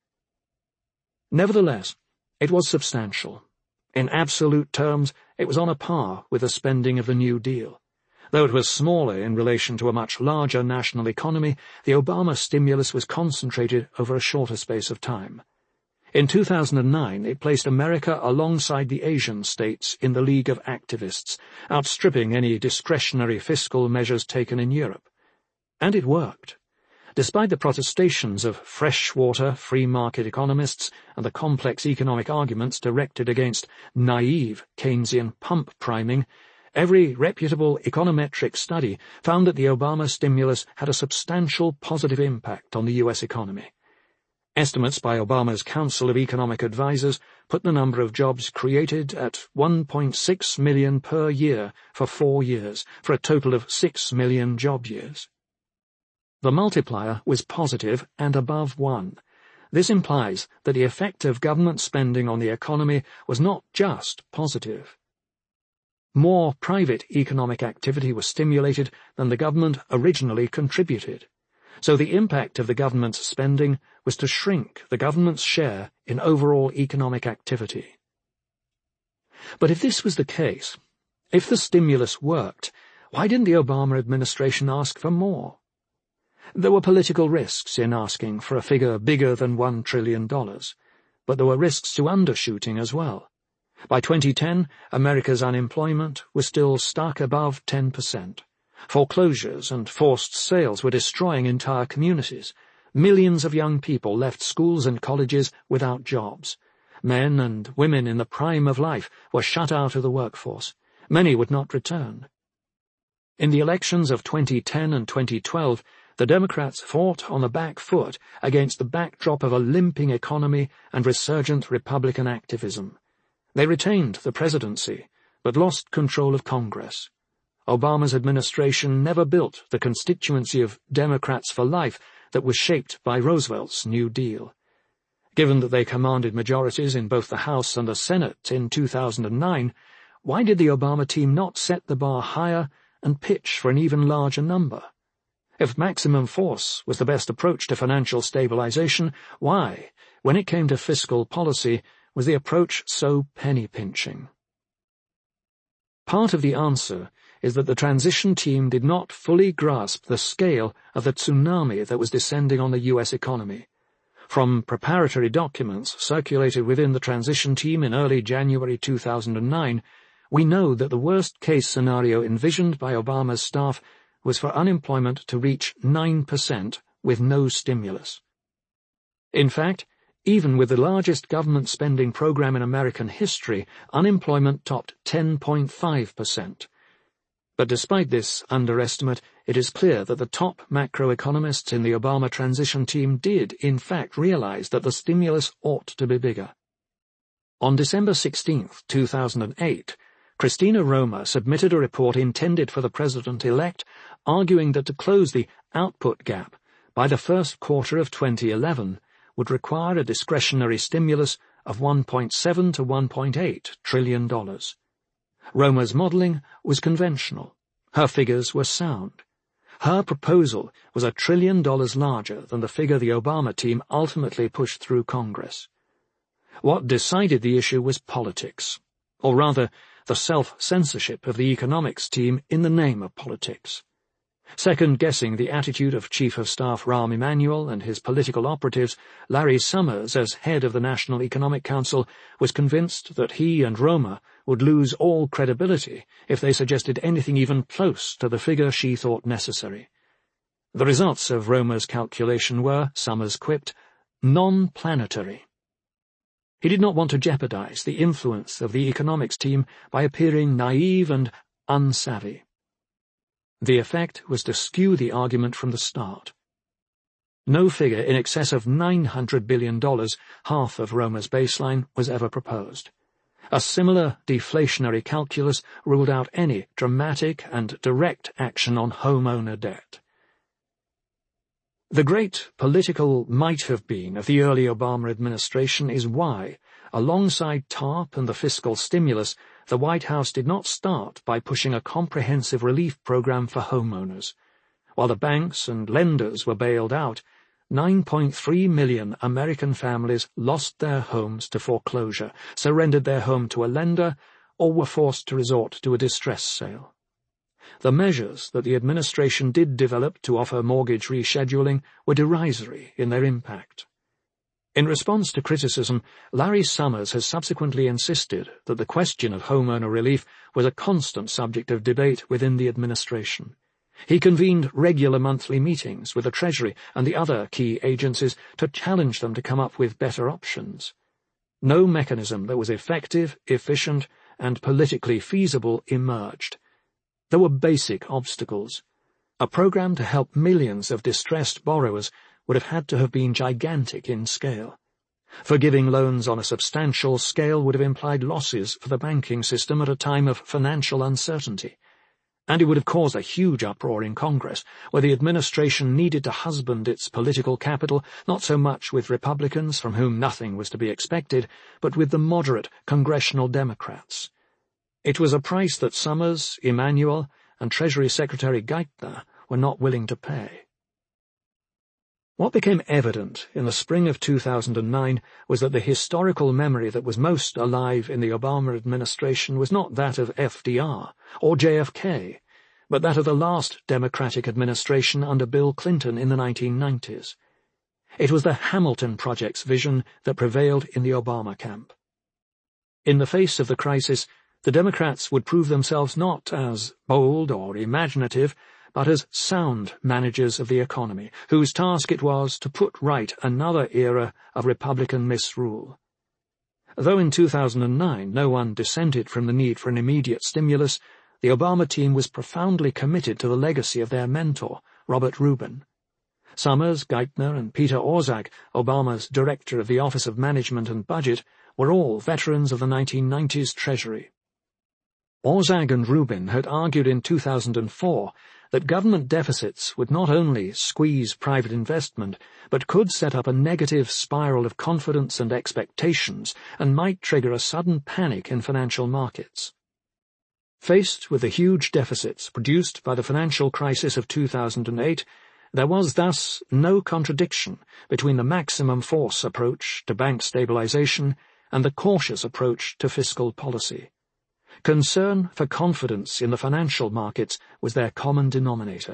Nevertheless, it was substantial. In absolute terms, it was on a par with the spending of the New Deal. Though it was smaller in relation to a much larger national economy, the Obama stimulus was concentrated over a shorter space of time. In 2009, it placed America alongside the Asian states in the League of Activists, outstripping any discretionary fiscal measures taken in Europe. And it worked. Despite the protestations of freshwater free-market economists and the complex economic arguments directed against naive Keynesian pump priming, every reputable econometric study found that the Obama stimulus had a substantial positive impact on the U.S. economy. Estimates by Obama's Council of Economic Advisers put the number of jobs created at 1.6 million per year for 4 years, for a total of 6 million job years. The multiplier was positive and above 1. This implies that the effect of government spending on the economy was not just positive. More private economic activity was stimulated than the government originally contributed, so the impact of the government's spending was to shrink the government's share in overall economic activity. But if this was the case, if the stimulus worked, why didn't the Obama administration ask for more? There were political risks in asking for a figure bigger than $1 trillion, but there were risks to undershooting as well. By 2010, America's unemployment was still stuck above 10%. Foreclosures and forced sales were destroying entire communities. Millions of young people left schools and colleges without jobs. Men and women in the prime of life were shut out of the workforce. Many would not return. In the elections of 2010 and 2012, the Democrats fought on the back foot against the backdrop of a limping economy and resurgent Republican activism. They retained the presidency, but lost control of Congress. Obama's administration never built the constituency of Democrats for life that was shaped by Roosevelt's New Deal. Given that they commanded majorities in both the House and the Senate in 2009, why did the Obama team not set the bar higher and pitch for an even larger number? If maximum force was the best approach to financial stabilization, why, when it came to fiscal policy, was the approach so penny-pinching? Part of the answer is that the transition team did not fully grasp the scale of the tsunami that was descending on the U.S. economy. From preparatory documents circulated within the transition team in early January 2009, we know that the worst-case scenario envisioned by Obama's staff was for unemployment to reach 9% with no stimulus. In fact, even with the largest government spending program in American history, unemployment topped 10.5%. But despite this underestimate, it is clear that the top macroeconomists in the Obama transition team did, in fact, realize that the stimulus ought to be bigger. On December 16, 2008, Christina Roma submitted a report intended for the president-elect, arguing that to close the output gap by the first quarter of 2011 would require a discretionary stimulus of $1.7 to $1.8 trillion. Roma's modeling was conventional. Her figures were sound. Her proposal was $1 trillion larger than the figure the Obama team ultimately pushed through Congress. What decided the issue was politics, or rather, the self-censorship of the economics team in the name of politics. Second-guessing the attitude of Chief of Staff Rahm Emanuel and his political operatives, Larry Summers, as head of the National Economic Council, was convinced that he and Roma would lose all credibility if they suggested anything even close to the figure she thought necessary. The results of Roma's calculation were, Summers quipped, non-planetary. He did not want to jeopardize the influence of the economics team by appearing naive and unsavvy. The effect was to skew the argument from the start. No figure in excess of $900 billion, half of Romer's baseline, was ever proposed. A similar deflationary calculus ruled out any dramatic and direct action on homeowner debt. The great political might-have-been of the early Obama administration is why, alongside TARP and the fiscal stimulus, the White House did not start by pushing a comprehensive relief program for homeowners. While the banks and lenders were bailed out, 9.3 million American families lost their homes to foreclosure, surrendered their home to a lender, or were forced to resort to a distress sale. The measures that the administration did develop to offer mortgage rescheduling were derisory in their impact. In response to criticism, Larry Summers has subsequently insisted that the question of homeowner relief was a constant subject of debate within the administration. He convened regular monthly meetings with the Treasury and the other key agencies to challenge them to come up with better options. No mechanism that was effective, efficient, and politically feasible emerged. There were basic obstacles. A program to help millions of distressed borrowers would have had to have been gigantic in scale. Forgiving loans on a substantial scale would have implied losses for the banking system at a time of financial uncertainty. And it would have caused a huge uproar in Congress, where the administration needed to husband its political capital not so much with Republicans, from whom nothing was to be expected, but with the moderate congressional Democrats. It was a price that Summers, Emanuel, and Treasury Secretary Geithner were not willing to pay. What became evident in the spring of 2009 was that the historical memory that was most alive in the Obama administration was not that of FDR or JFK, but that of the last Democratic administration under Bill Clinton in the 1990s. It was the Hamilton Project's vision that prevailed in the Obama camp. In the face of the crisis, the Democrats would prove themselves not as bold or imaginative, but as sound managers of the economy, whose task it was to put right another era of Republican misrule. Though in 2009 no one dissented from the need for an immediate stimulus, the Obama team was profoundly committed to the legacy of their mentor, Robert Rubin. Summers, Geithner, and Peter Orszag, Obama's director of the Office of Management and Budget, were all veterans of the 1990s Treasury. Orszag and Rubin had argued in 2004 that government deficits would not only squeeze private investment, but could set up a negative spiral of confidence and expectations and might trigger a sudden panic in financial markets. Faced with the huge deficits produced by the financial crisis of 2008, there was thus no contradiction between the maximum force approach to bank stabilization and the cautious approach to fiscal policy. Concern for confidence in the financial markets was their common denominator.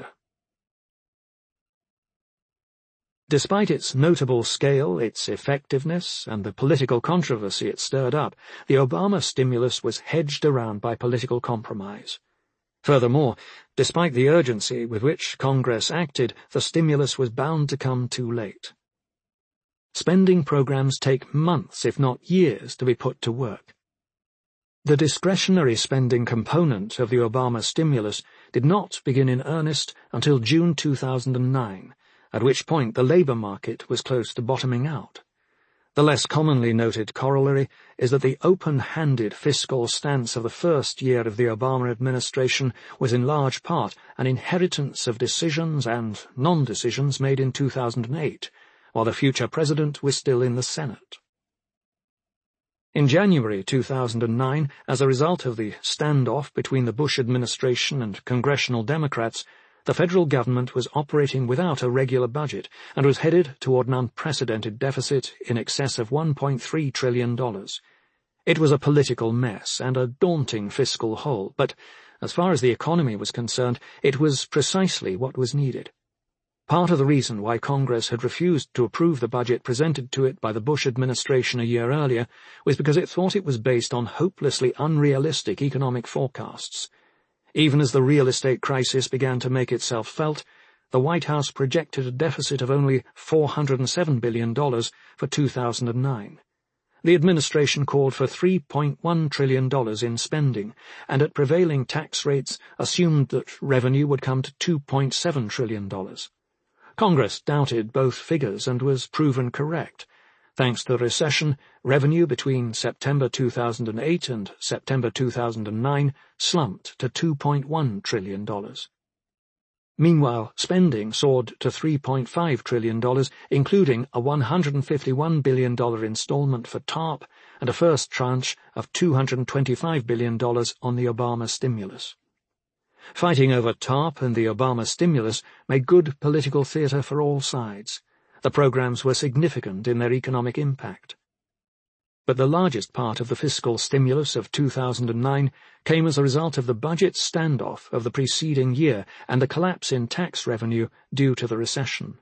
Despite its notable scale, its effectiveness, and the political controversy it stirred up, the Obama stimulus was hedged around by political compromise. Furthermore, despite the urgency with which Congress acted, the stimulus was bound to come too late. Spending programs take months, if not years, to be put to work. The discretionary spending component of the Obama stimulus did not begin in earnest until June 2009, at which point the labor market was close to bottoming out. The less commonly noted corollary is that the open-handed fiscal stance of the first year of the Obama administration was in large part an inheritance of decisions and non-decisions made in 2008, while the future president was still in the Senate. In January 2009, as a result of the standoff between the Bush administration and congressional Democrats, the federal government was operating without a regular budget and was headed toward an unprecedented deficit in excess of $1.3 trillion. It was a political mess and a daunting fiscal hole, but as far as the economy was concerned, it was precisely what was needed. Part of the reason why Congress had refused to approve the budget presented to it by the Bush administration a year earlier was because it thought it was based on hopelessly unrealistic economic forecasts. Even as the real estate crisis began to make itself felt, the White House projected a deficit of only $407 billion for 2009. The administration called for $3.1 trillion in spending, and at prevailing tax rates assumed that revenue would come to $2.7 trillion. Congress doubted both figures and was proven correct. Thanks to the recession, revenue between September 2008 and September 2009 slumped to $2.1 trillion. Meanwhile, spending soared to $3.5 trillion, including a $151 billion installment for TARP and a first tranche of $225 billion on the Obama stimulus. Fighting over TARP and the Obama stimulus made good political theatre for all sides. The programs were significant in their economic impact. But the largest part of the fiscal stimulus of 2009 came as a result of the budget standoff of the preceding year and the collapse in tax revenue due to the recession.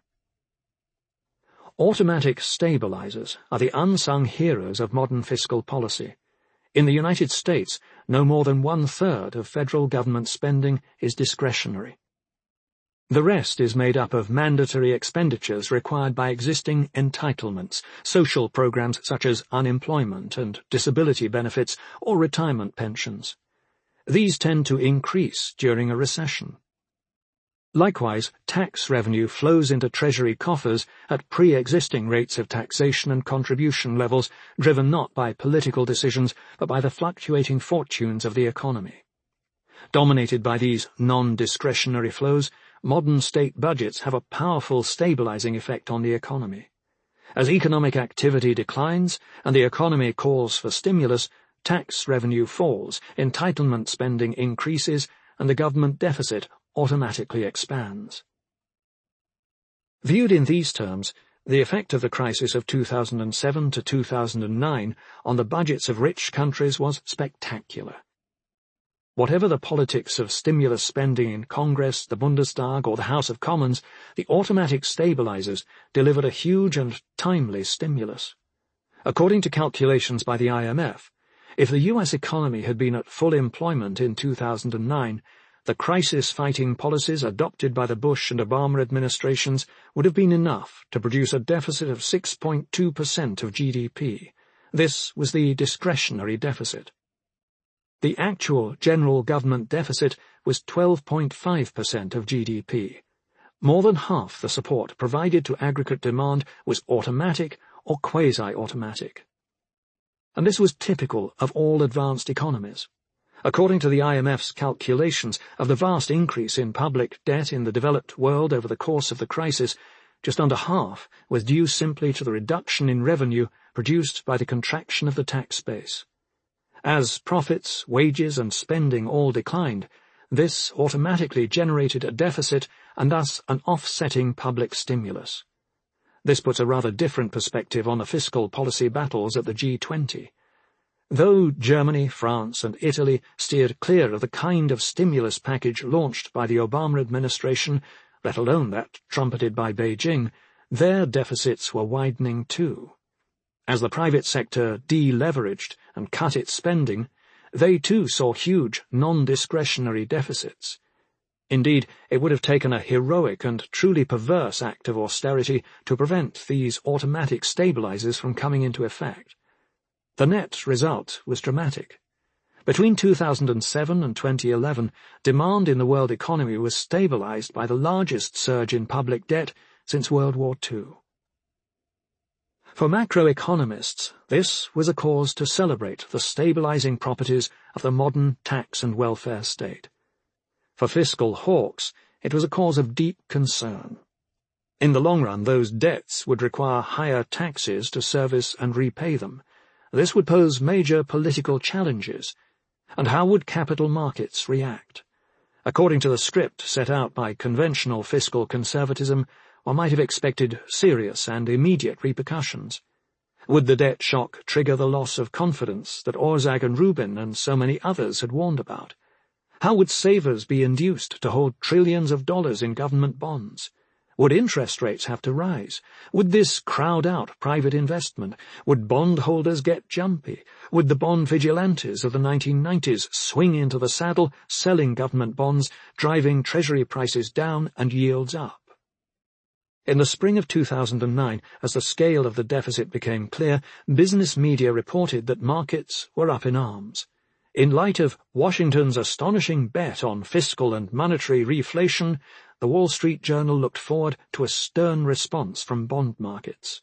Automatic stabilizers are the unsung heroes of modern fiscal policy. In the United States, no more than 1/3 of federal government spending is discretionary. The rest is made up of mandatory expenditures required by existing entitlements, social programs such as unemployment and disability benefits or retirement pensions. These tend to increase during a recession. Likewise, tax revenue flows into Treasury coffers at pre-existing rates of taxation and contribution levels, driven not by political decisions but by the fluctuating fortunes of the economy. Dominated by these non-discretionary flows, modern state budgets have a powerful stabilizing effect on the economy. As economic activity declines and the economy calls for stimulus, tax revenue falls, entitlement spending increases, and the government deficit automatically expands. Viewed in these terms, the effect of the crisis of 2007 to 2009 on the budgets of rich countries was spectacular. Whatever the politics of stimulus spending in Congress, the Bundestag, or the House of Commons, the automatic stabilizers delivered a huge and timely stimulus. According to calculations by the IMF, if the U.S. economy had been at full employment in 2009, the crisis-fighting policies adopted by the Bush and Obama administrations would have been enough to produce a deficit of 6.2% of GDP. This was the discretionary deficit. The actual general government deficit was 12.5% of GDP. More than half the support provided to aggregate demand was automatic or quasi-automatic. And this was typical of all advanced economies. According to the IMF's calculations of the vast increase in public debt in the developed world over the course of the crisis, just under half was due simply to the reduction in revenue produced by the contraction of the tax base. As profits, wages, and spending all declined, this automatically generated a deficit and thus an offsetting public stimulus. This puts a rather different perspective on the fiscal policy battles at the G20. Though Germany, France, and Italy steered clear of the kind of stimulus package launched by the Obama administration, let alone that trumpeted by Beijing, their deficits were widening too. As the private sector deleveraged and cut its spending, they too saw huge non-discretionary deficits. Indeed, it would have taken a heroic and truly perverse act of austerity to prevent these automatic stabilizers from coming into effect. The net result was dramatic. Between 2007 and 2011, demand in the world economy was stabilized by the largest surge in public debt since World War II. For macroeconomists, this was a cause to celebrate the stabilizing properties of the modern tax and welfare state. For fiscal hawks, it was a cause of deep concern. In the long run, those debts would require higher taxes to service and repay them. This would pose major political challenges. And how would capital markets react? According to the script set out by conventional fiscal conservatism, one might have expected serious and immediate repercussions. Would the debt shock trigger the loss of confidence that Orszag and Rubin and so many others had warned about? How would savers be induced to hold trillions of dollars in government bonds? Would interest rates have to rise? Would this crowd out private investment? Would bondholders get jumpy? Would the bond vigilantes of the 1990s swing into the saddle, selling government bonds, driving Treasury prices down and yields up? In the spring of 2009, as the scale of the deficit became clear, business media reported that markets were up in arms. In light of Washington's astonishing bet on fiscal and monetary reflation, the Wall Street Journal looked forward to a stern response from bond markets.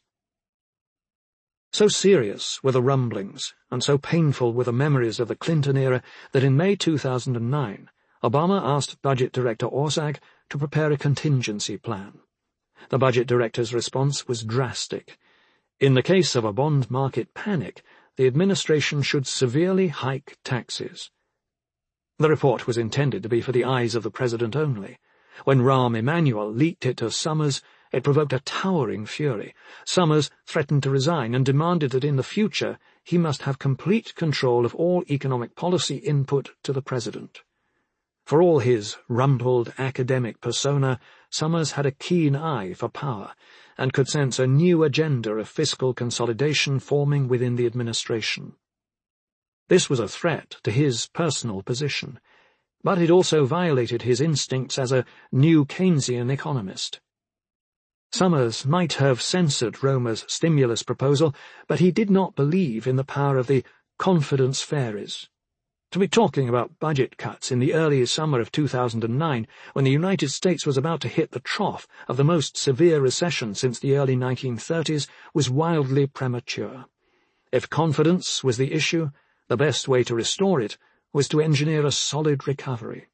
So serious were the rumblings, and so painful were the memories of the Clinton era, that in May 2009, Obama asked Budget Director Orszag to prepare a contingency plan. The Budget Director's response was drastic. In the case of a bond market panic, the administration should severely hike taxes. The report was intended to be for the eyes of the President only. When Rahm Emanuel leaked it to Summers, it provoked a towering fury. Summers threatened to resign and demanded that in the future he must have complete control of all economic policy input to the President. For all his rumpled academic persona, Summers had a keen eye for power, and could sense a new agenda of fiscal consolidation forming within the administration. This was a threat to his personal position, but it also violated his instincts as a new Keynesian economist. Summers might have censored Romer's stimulus proposal, but he did not believe in the power of the confidence fairies. To be talking about budget cuts in the early summer of 2009, when the United States was about to hit the trough of the most severe recession since the early 1930s, was wildly premature. If confidence was the issue, the best way to restore it was to engineer a solid recovery.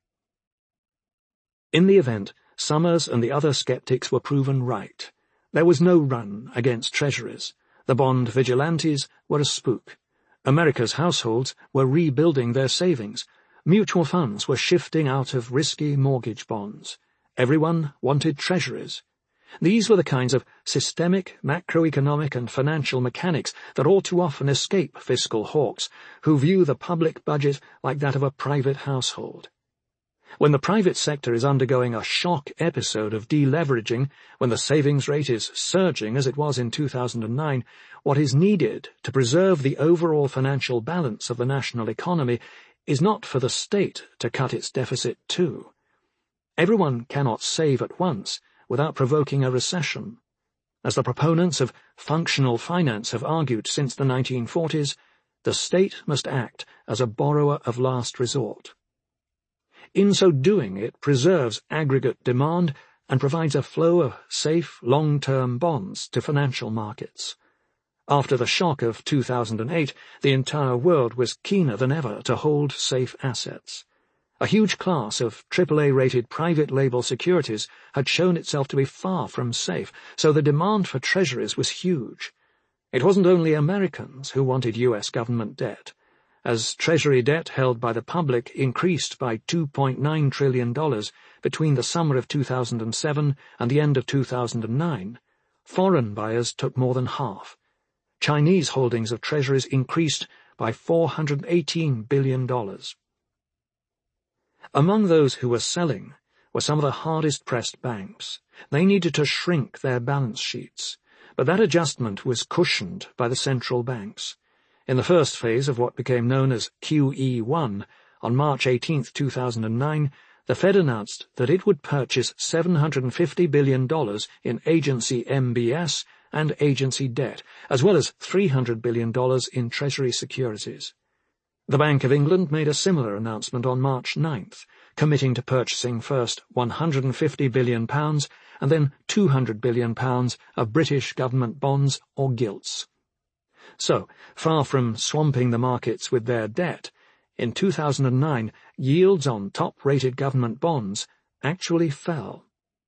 In the event, Summers and the other skeptics were proven right. There was no run against treasuries. The bond vigilantes were a spook. America's households were rebuilding their savings. Mutual funds were shifting out of risky mortgage bonds. Everyone wanted treasuries. These were the kinds of systemic, macroeconomic and financial mechanics that all too often escape fiscal hawks, who view the public budget like that of a private household. When the private sector is undergoing a shock episode of deleveraging, when the savings rate is surging as it was in 2009, what is needed to preserve the overall financial balance of the national economy is not for the state to cut its deficit too. Everyone cannot save at once without provoking a recession. As the proponents of functional finance have argued since the 1940s, the state must act as a borrower of last resort. In so doing, it preserves aggregate demand and provides a flow of safe, long-term bonds to financial markets. After the shock of 2008, the entire world was keener than ever to hold safe assets. A huge class of AAA-rated private label securities had shown itself to be far from safe, so the demand for treasuries was huge. It wasn't only Americans who wanted U.S. government debt. As Treasury debt held by the public increased by $2.9 trillion between the summer of 2007 and the end of 2009, foreign buyers took more than half. Chinese holdings of treasuries increased by $418 billion. Among those who were selling were some of the hardest-pressed banks. They needed to shrink their balance sheets, but that adjustment was cushioned by the central banks. In the first phase of what became known as QE1, on March 18, 2009, the Fed announced that it would purchase $750 billion in agency MBS and agency debt, as well as $300 billion in Treasury securities. The Bank of England made a similar announcement on March 9th, committing to purchasing first £150 billion and then £200 billion of British government bonds or gilts. So, far from swamping the markets with their debt, in 2009 yields on top-rated government bonds actually fell.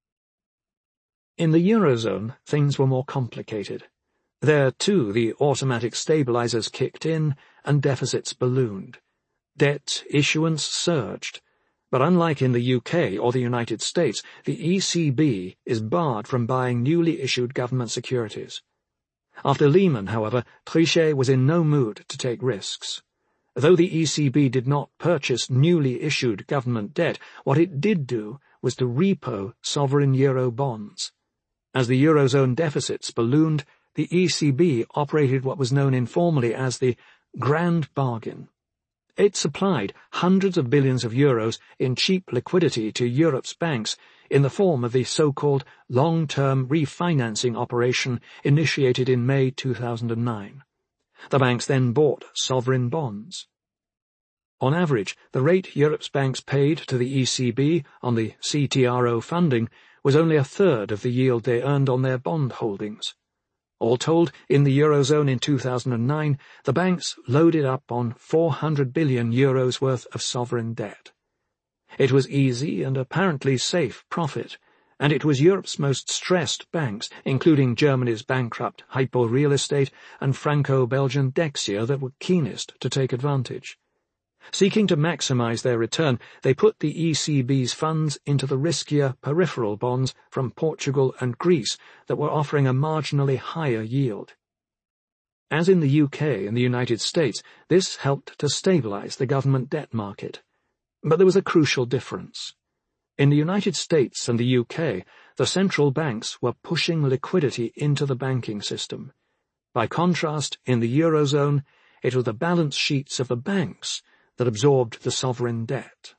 In the Eurozone, things were more complicated. There, too, the automatic stabilizers kicked in and deficits ballooned. Debt issuance surged. But unlike in the UK or the United States, the ECB is barred from buying newly issued government securities. After Lehman, however, Trichet was in no mood to take risks. Though the ECB did not purchase newly issued government debt, what it did do was to repo sovereign euro bonds. As the Eurozone deficits ballooned, the ECB operated what was known informally as the Grand Bargain. It supplied hundreds of billions of euros in cheap liquidity to Europe's banks in the form of the so-called long-term refinancing operation initiated in May 2009. The banks then bought sovereign bonds. On average, the rate Europe's banks paid to the ECB on the CTRO funding was only a third of the yield they earned on their bond holdings. All told, in the Eurozone in 2009, the banks loaded up on €400 billion worth of sovereign debt. It was easy and apparently safe profit, and it was Europe's most stressed banks, including Germany's bankrupt Hypo Real Estate and Franco-Belgian Dexia, that were keenest to take advantage. Seeking to maximize their return, they put the ECB's funds into the riskier peripheral bonds from Portugal and Greece that were offering a marginally higher yield. As in the UK and the United States, this helped to stabilize the government debt market. But there was a crucial difference. In the United States and the UK, the central banks were pushing liquidity into the banking system. By contrast, in the Eurozone, it was the balance sheets of the banks that absorbed the sovereign debt.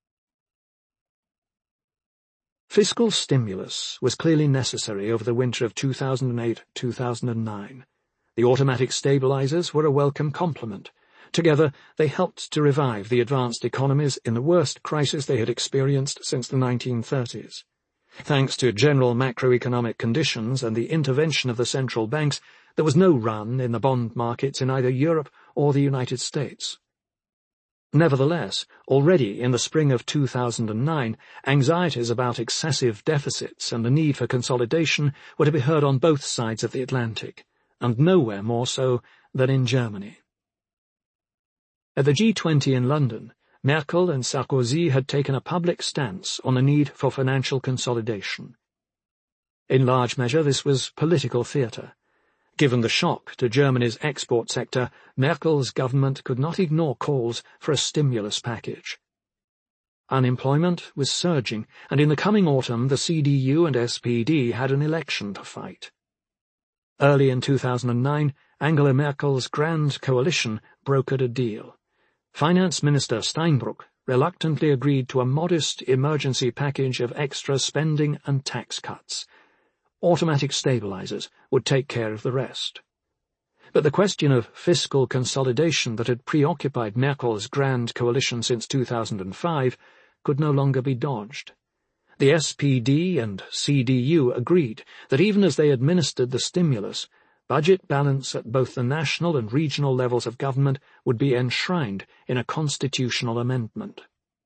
Fiscal stimulus was clearly necessary over the winter of 2008-2009. The automatic stabilizers were a welcome complement. Together, they helped to revive the advanced economies in the worst crisis they had experienced since the 1930s. Thanks to general macroeconomic conditions and the intervention of the central banks, there was no run in the bond markets in either Europe or the United States. Nevertheless, already in the spring of 2009, anxieties about excessive deficits and the need for consolidation were to be heard on both sides of the Atlantic, and nowhere more so than in Germany. At the G20 in London, Merkel and Sarkozy had taken a public stance on the need for financial consolidation. In large measure, this was political theatre. Given the shock to Germany's export sector, Merkel's government could not ignore calls for a stimulus package. Unemployment was surging, and in the coming autumn the CDU and SPD had an election to fight. Early in 2009, Angela Merkel's Grand Coalition brokered a deal. Finance Minister Steinbrück reluctantly agreed to a modest emergency package of extra spending and tax cuts. Automatic stabilizers would take care of the rest. But the question of fiscal consolidation that had preoccupied Merkel's Grand Coalition since 2005 could no longer be dodged. The SPD and CDU agreed that even as they administered the stimulus, budget balance at both the national and regional levels of government would be enshrined in a constitutional amendment.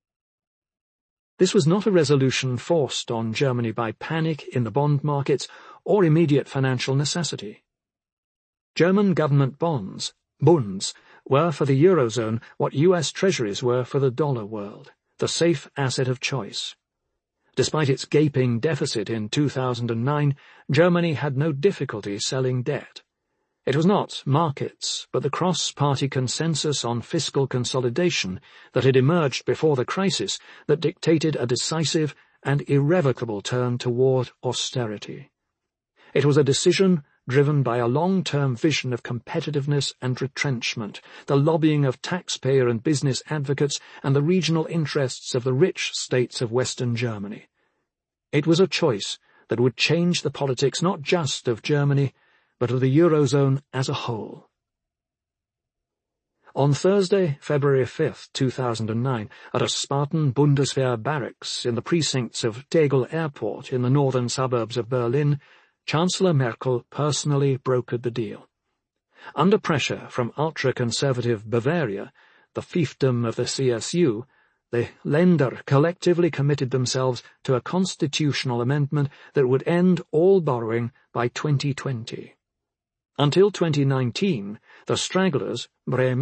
This was not a resolution forced on Germany by panic in the bond markets or immediate financial necessity. German government bonds, Bunds, were for the Eurozone what US Treasuries were for the dollar world, the safe asset of choice. Despite its gaping deficit in 2009, Germany had no difficulty selling debt. It was not markets, but the cross-party consensus on fiscal consolidation that had emerged before the crisis that dictated a decisive and irrevocable turn toward austerity. It was a decision driven by a long-term vision of competitiveness and retrenchment, the lobbying of taxpayer and business advocates, and the regional interests of the rich states of Western Germany. It was a choice that would change the politics not just of Germany, but of the Eurozone as a whole. On Thursday, February 5, 2009, at a Spartan Bundeswehr barracks in the precincts of Tegel Airport in the northern suburbs of Berlin, Chancellor Merkel personally brokered the deal. Under pressure from ultra-conservative Bavaria, the fiefdom of the CSU, the Länder collectively committed themselves to a constitutional amendment that would end all borrowing by 2020. Until 2019, the stragglers, Bremen,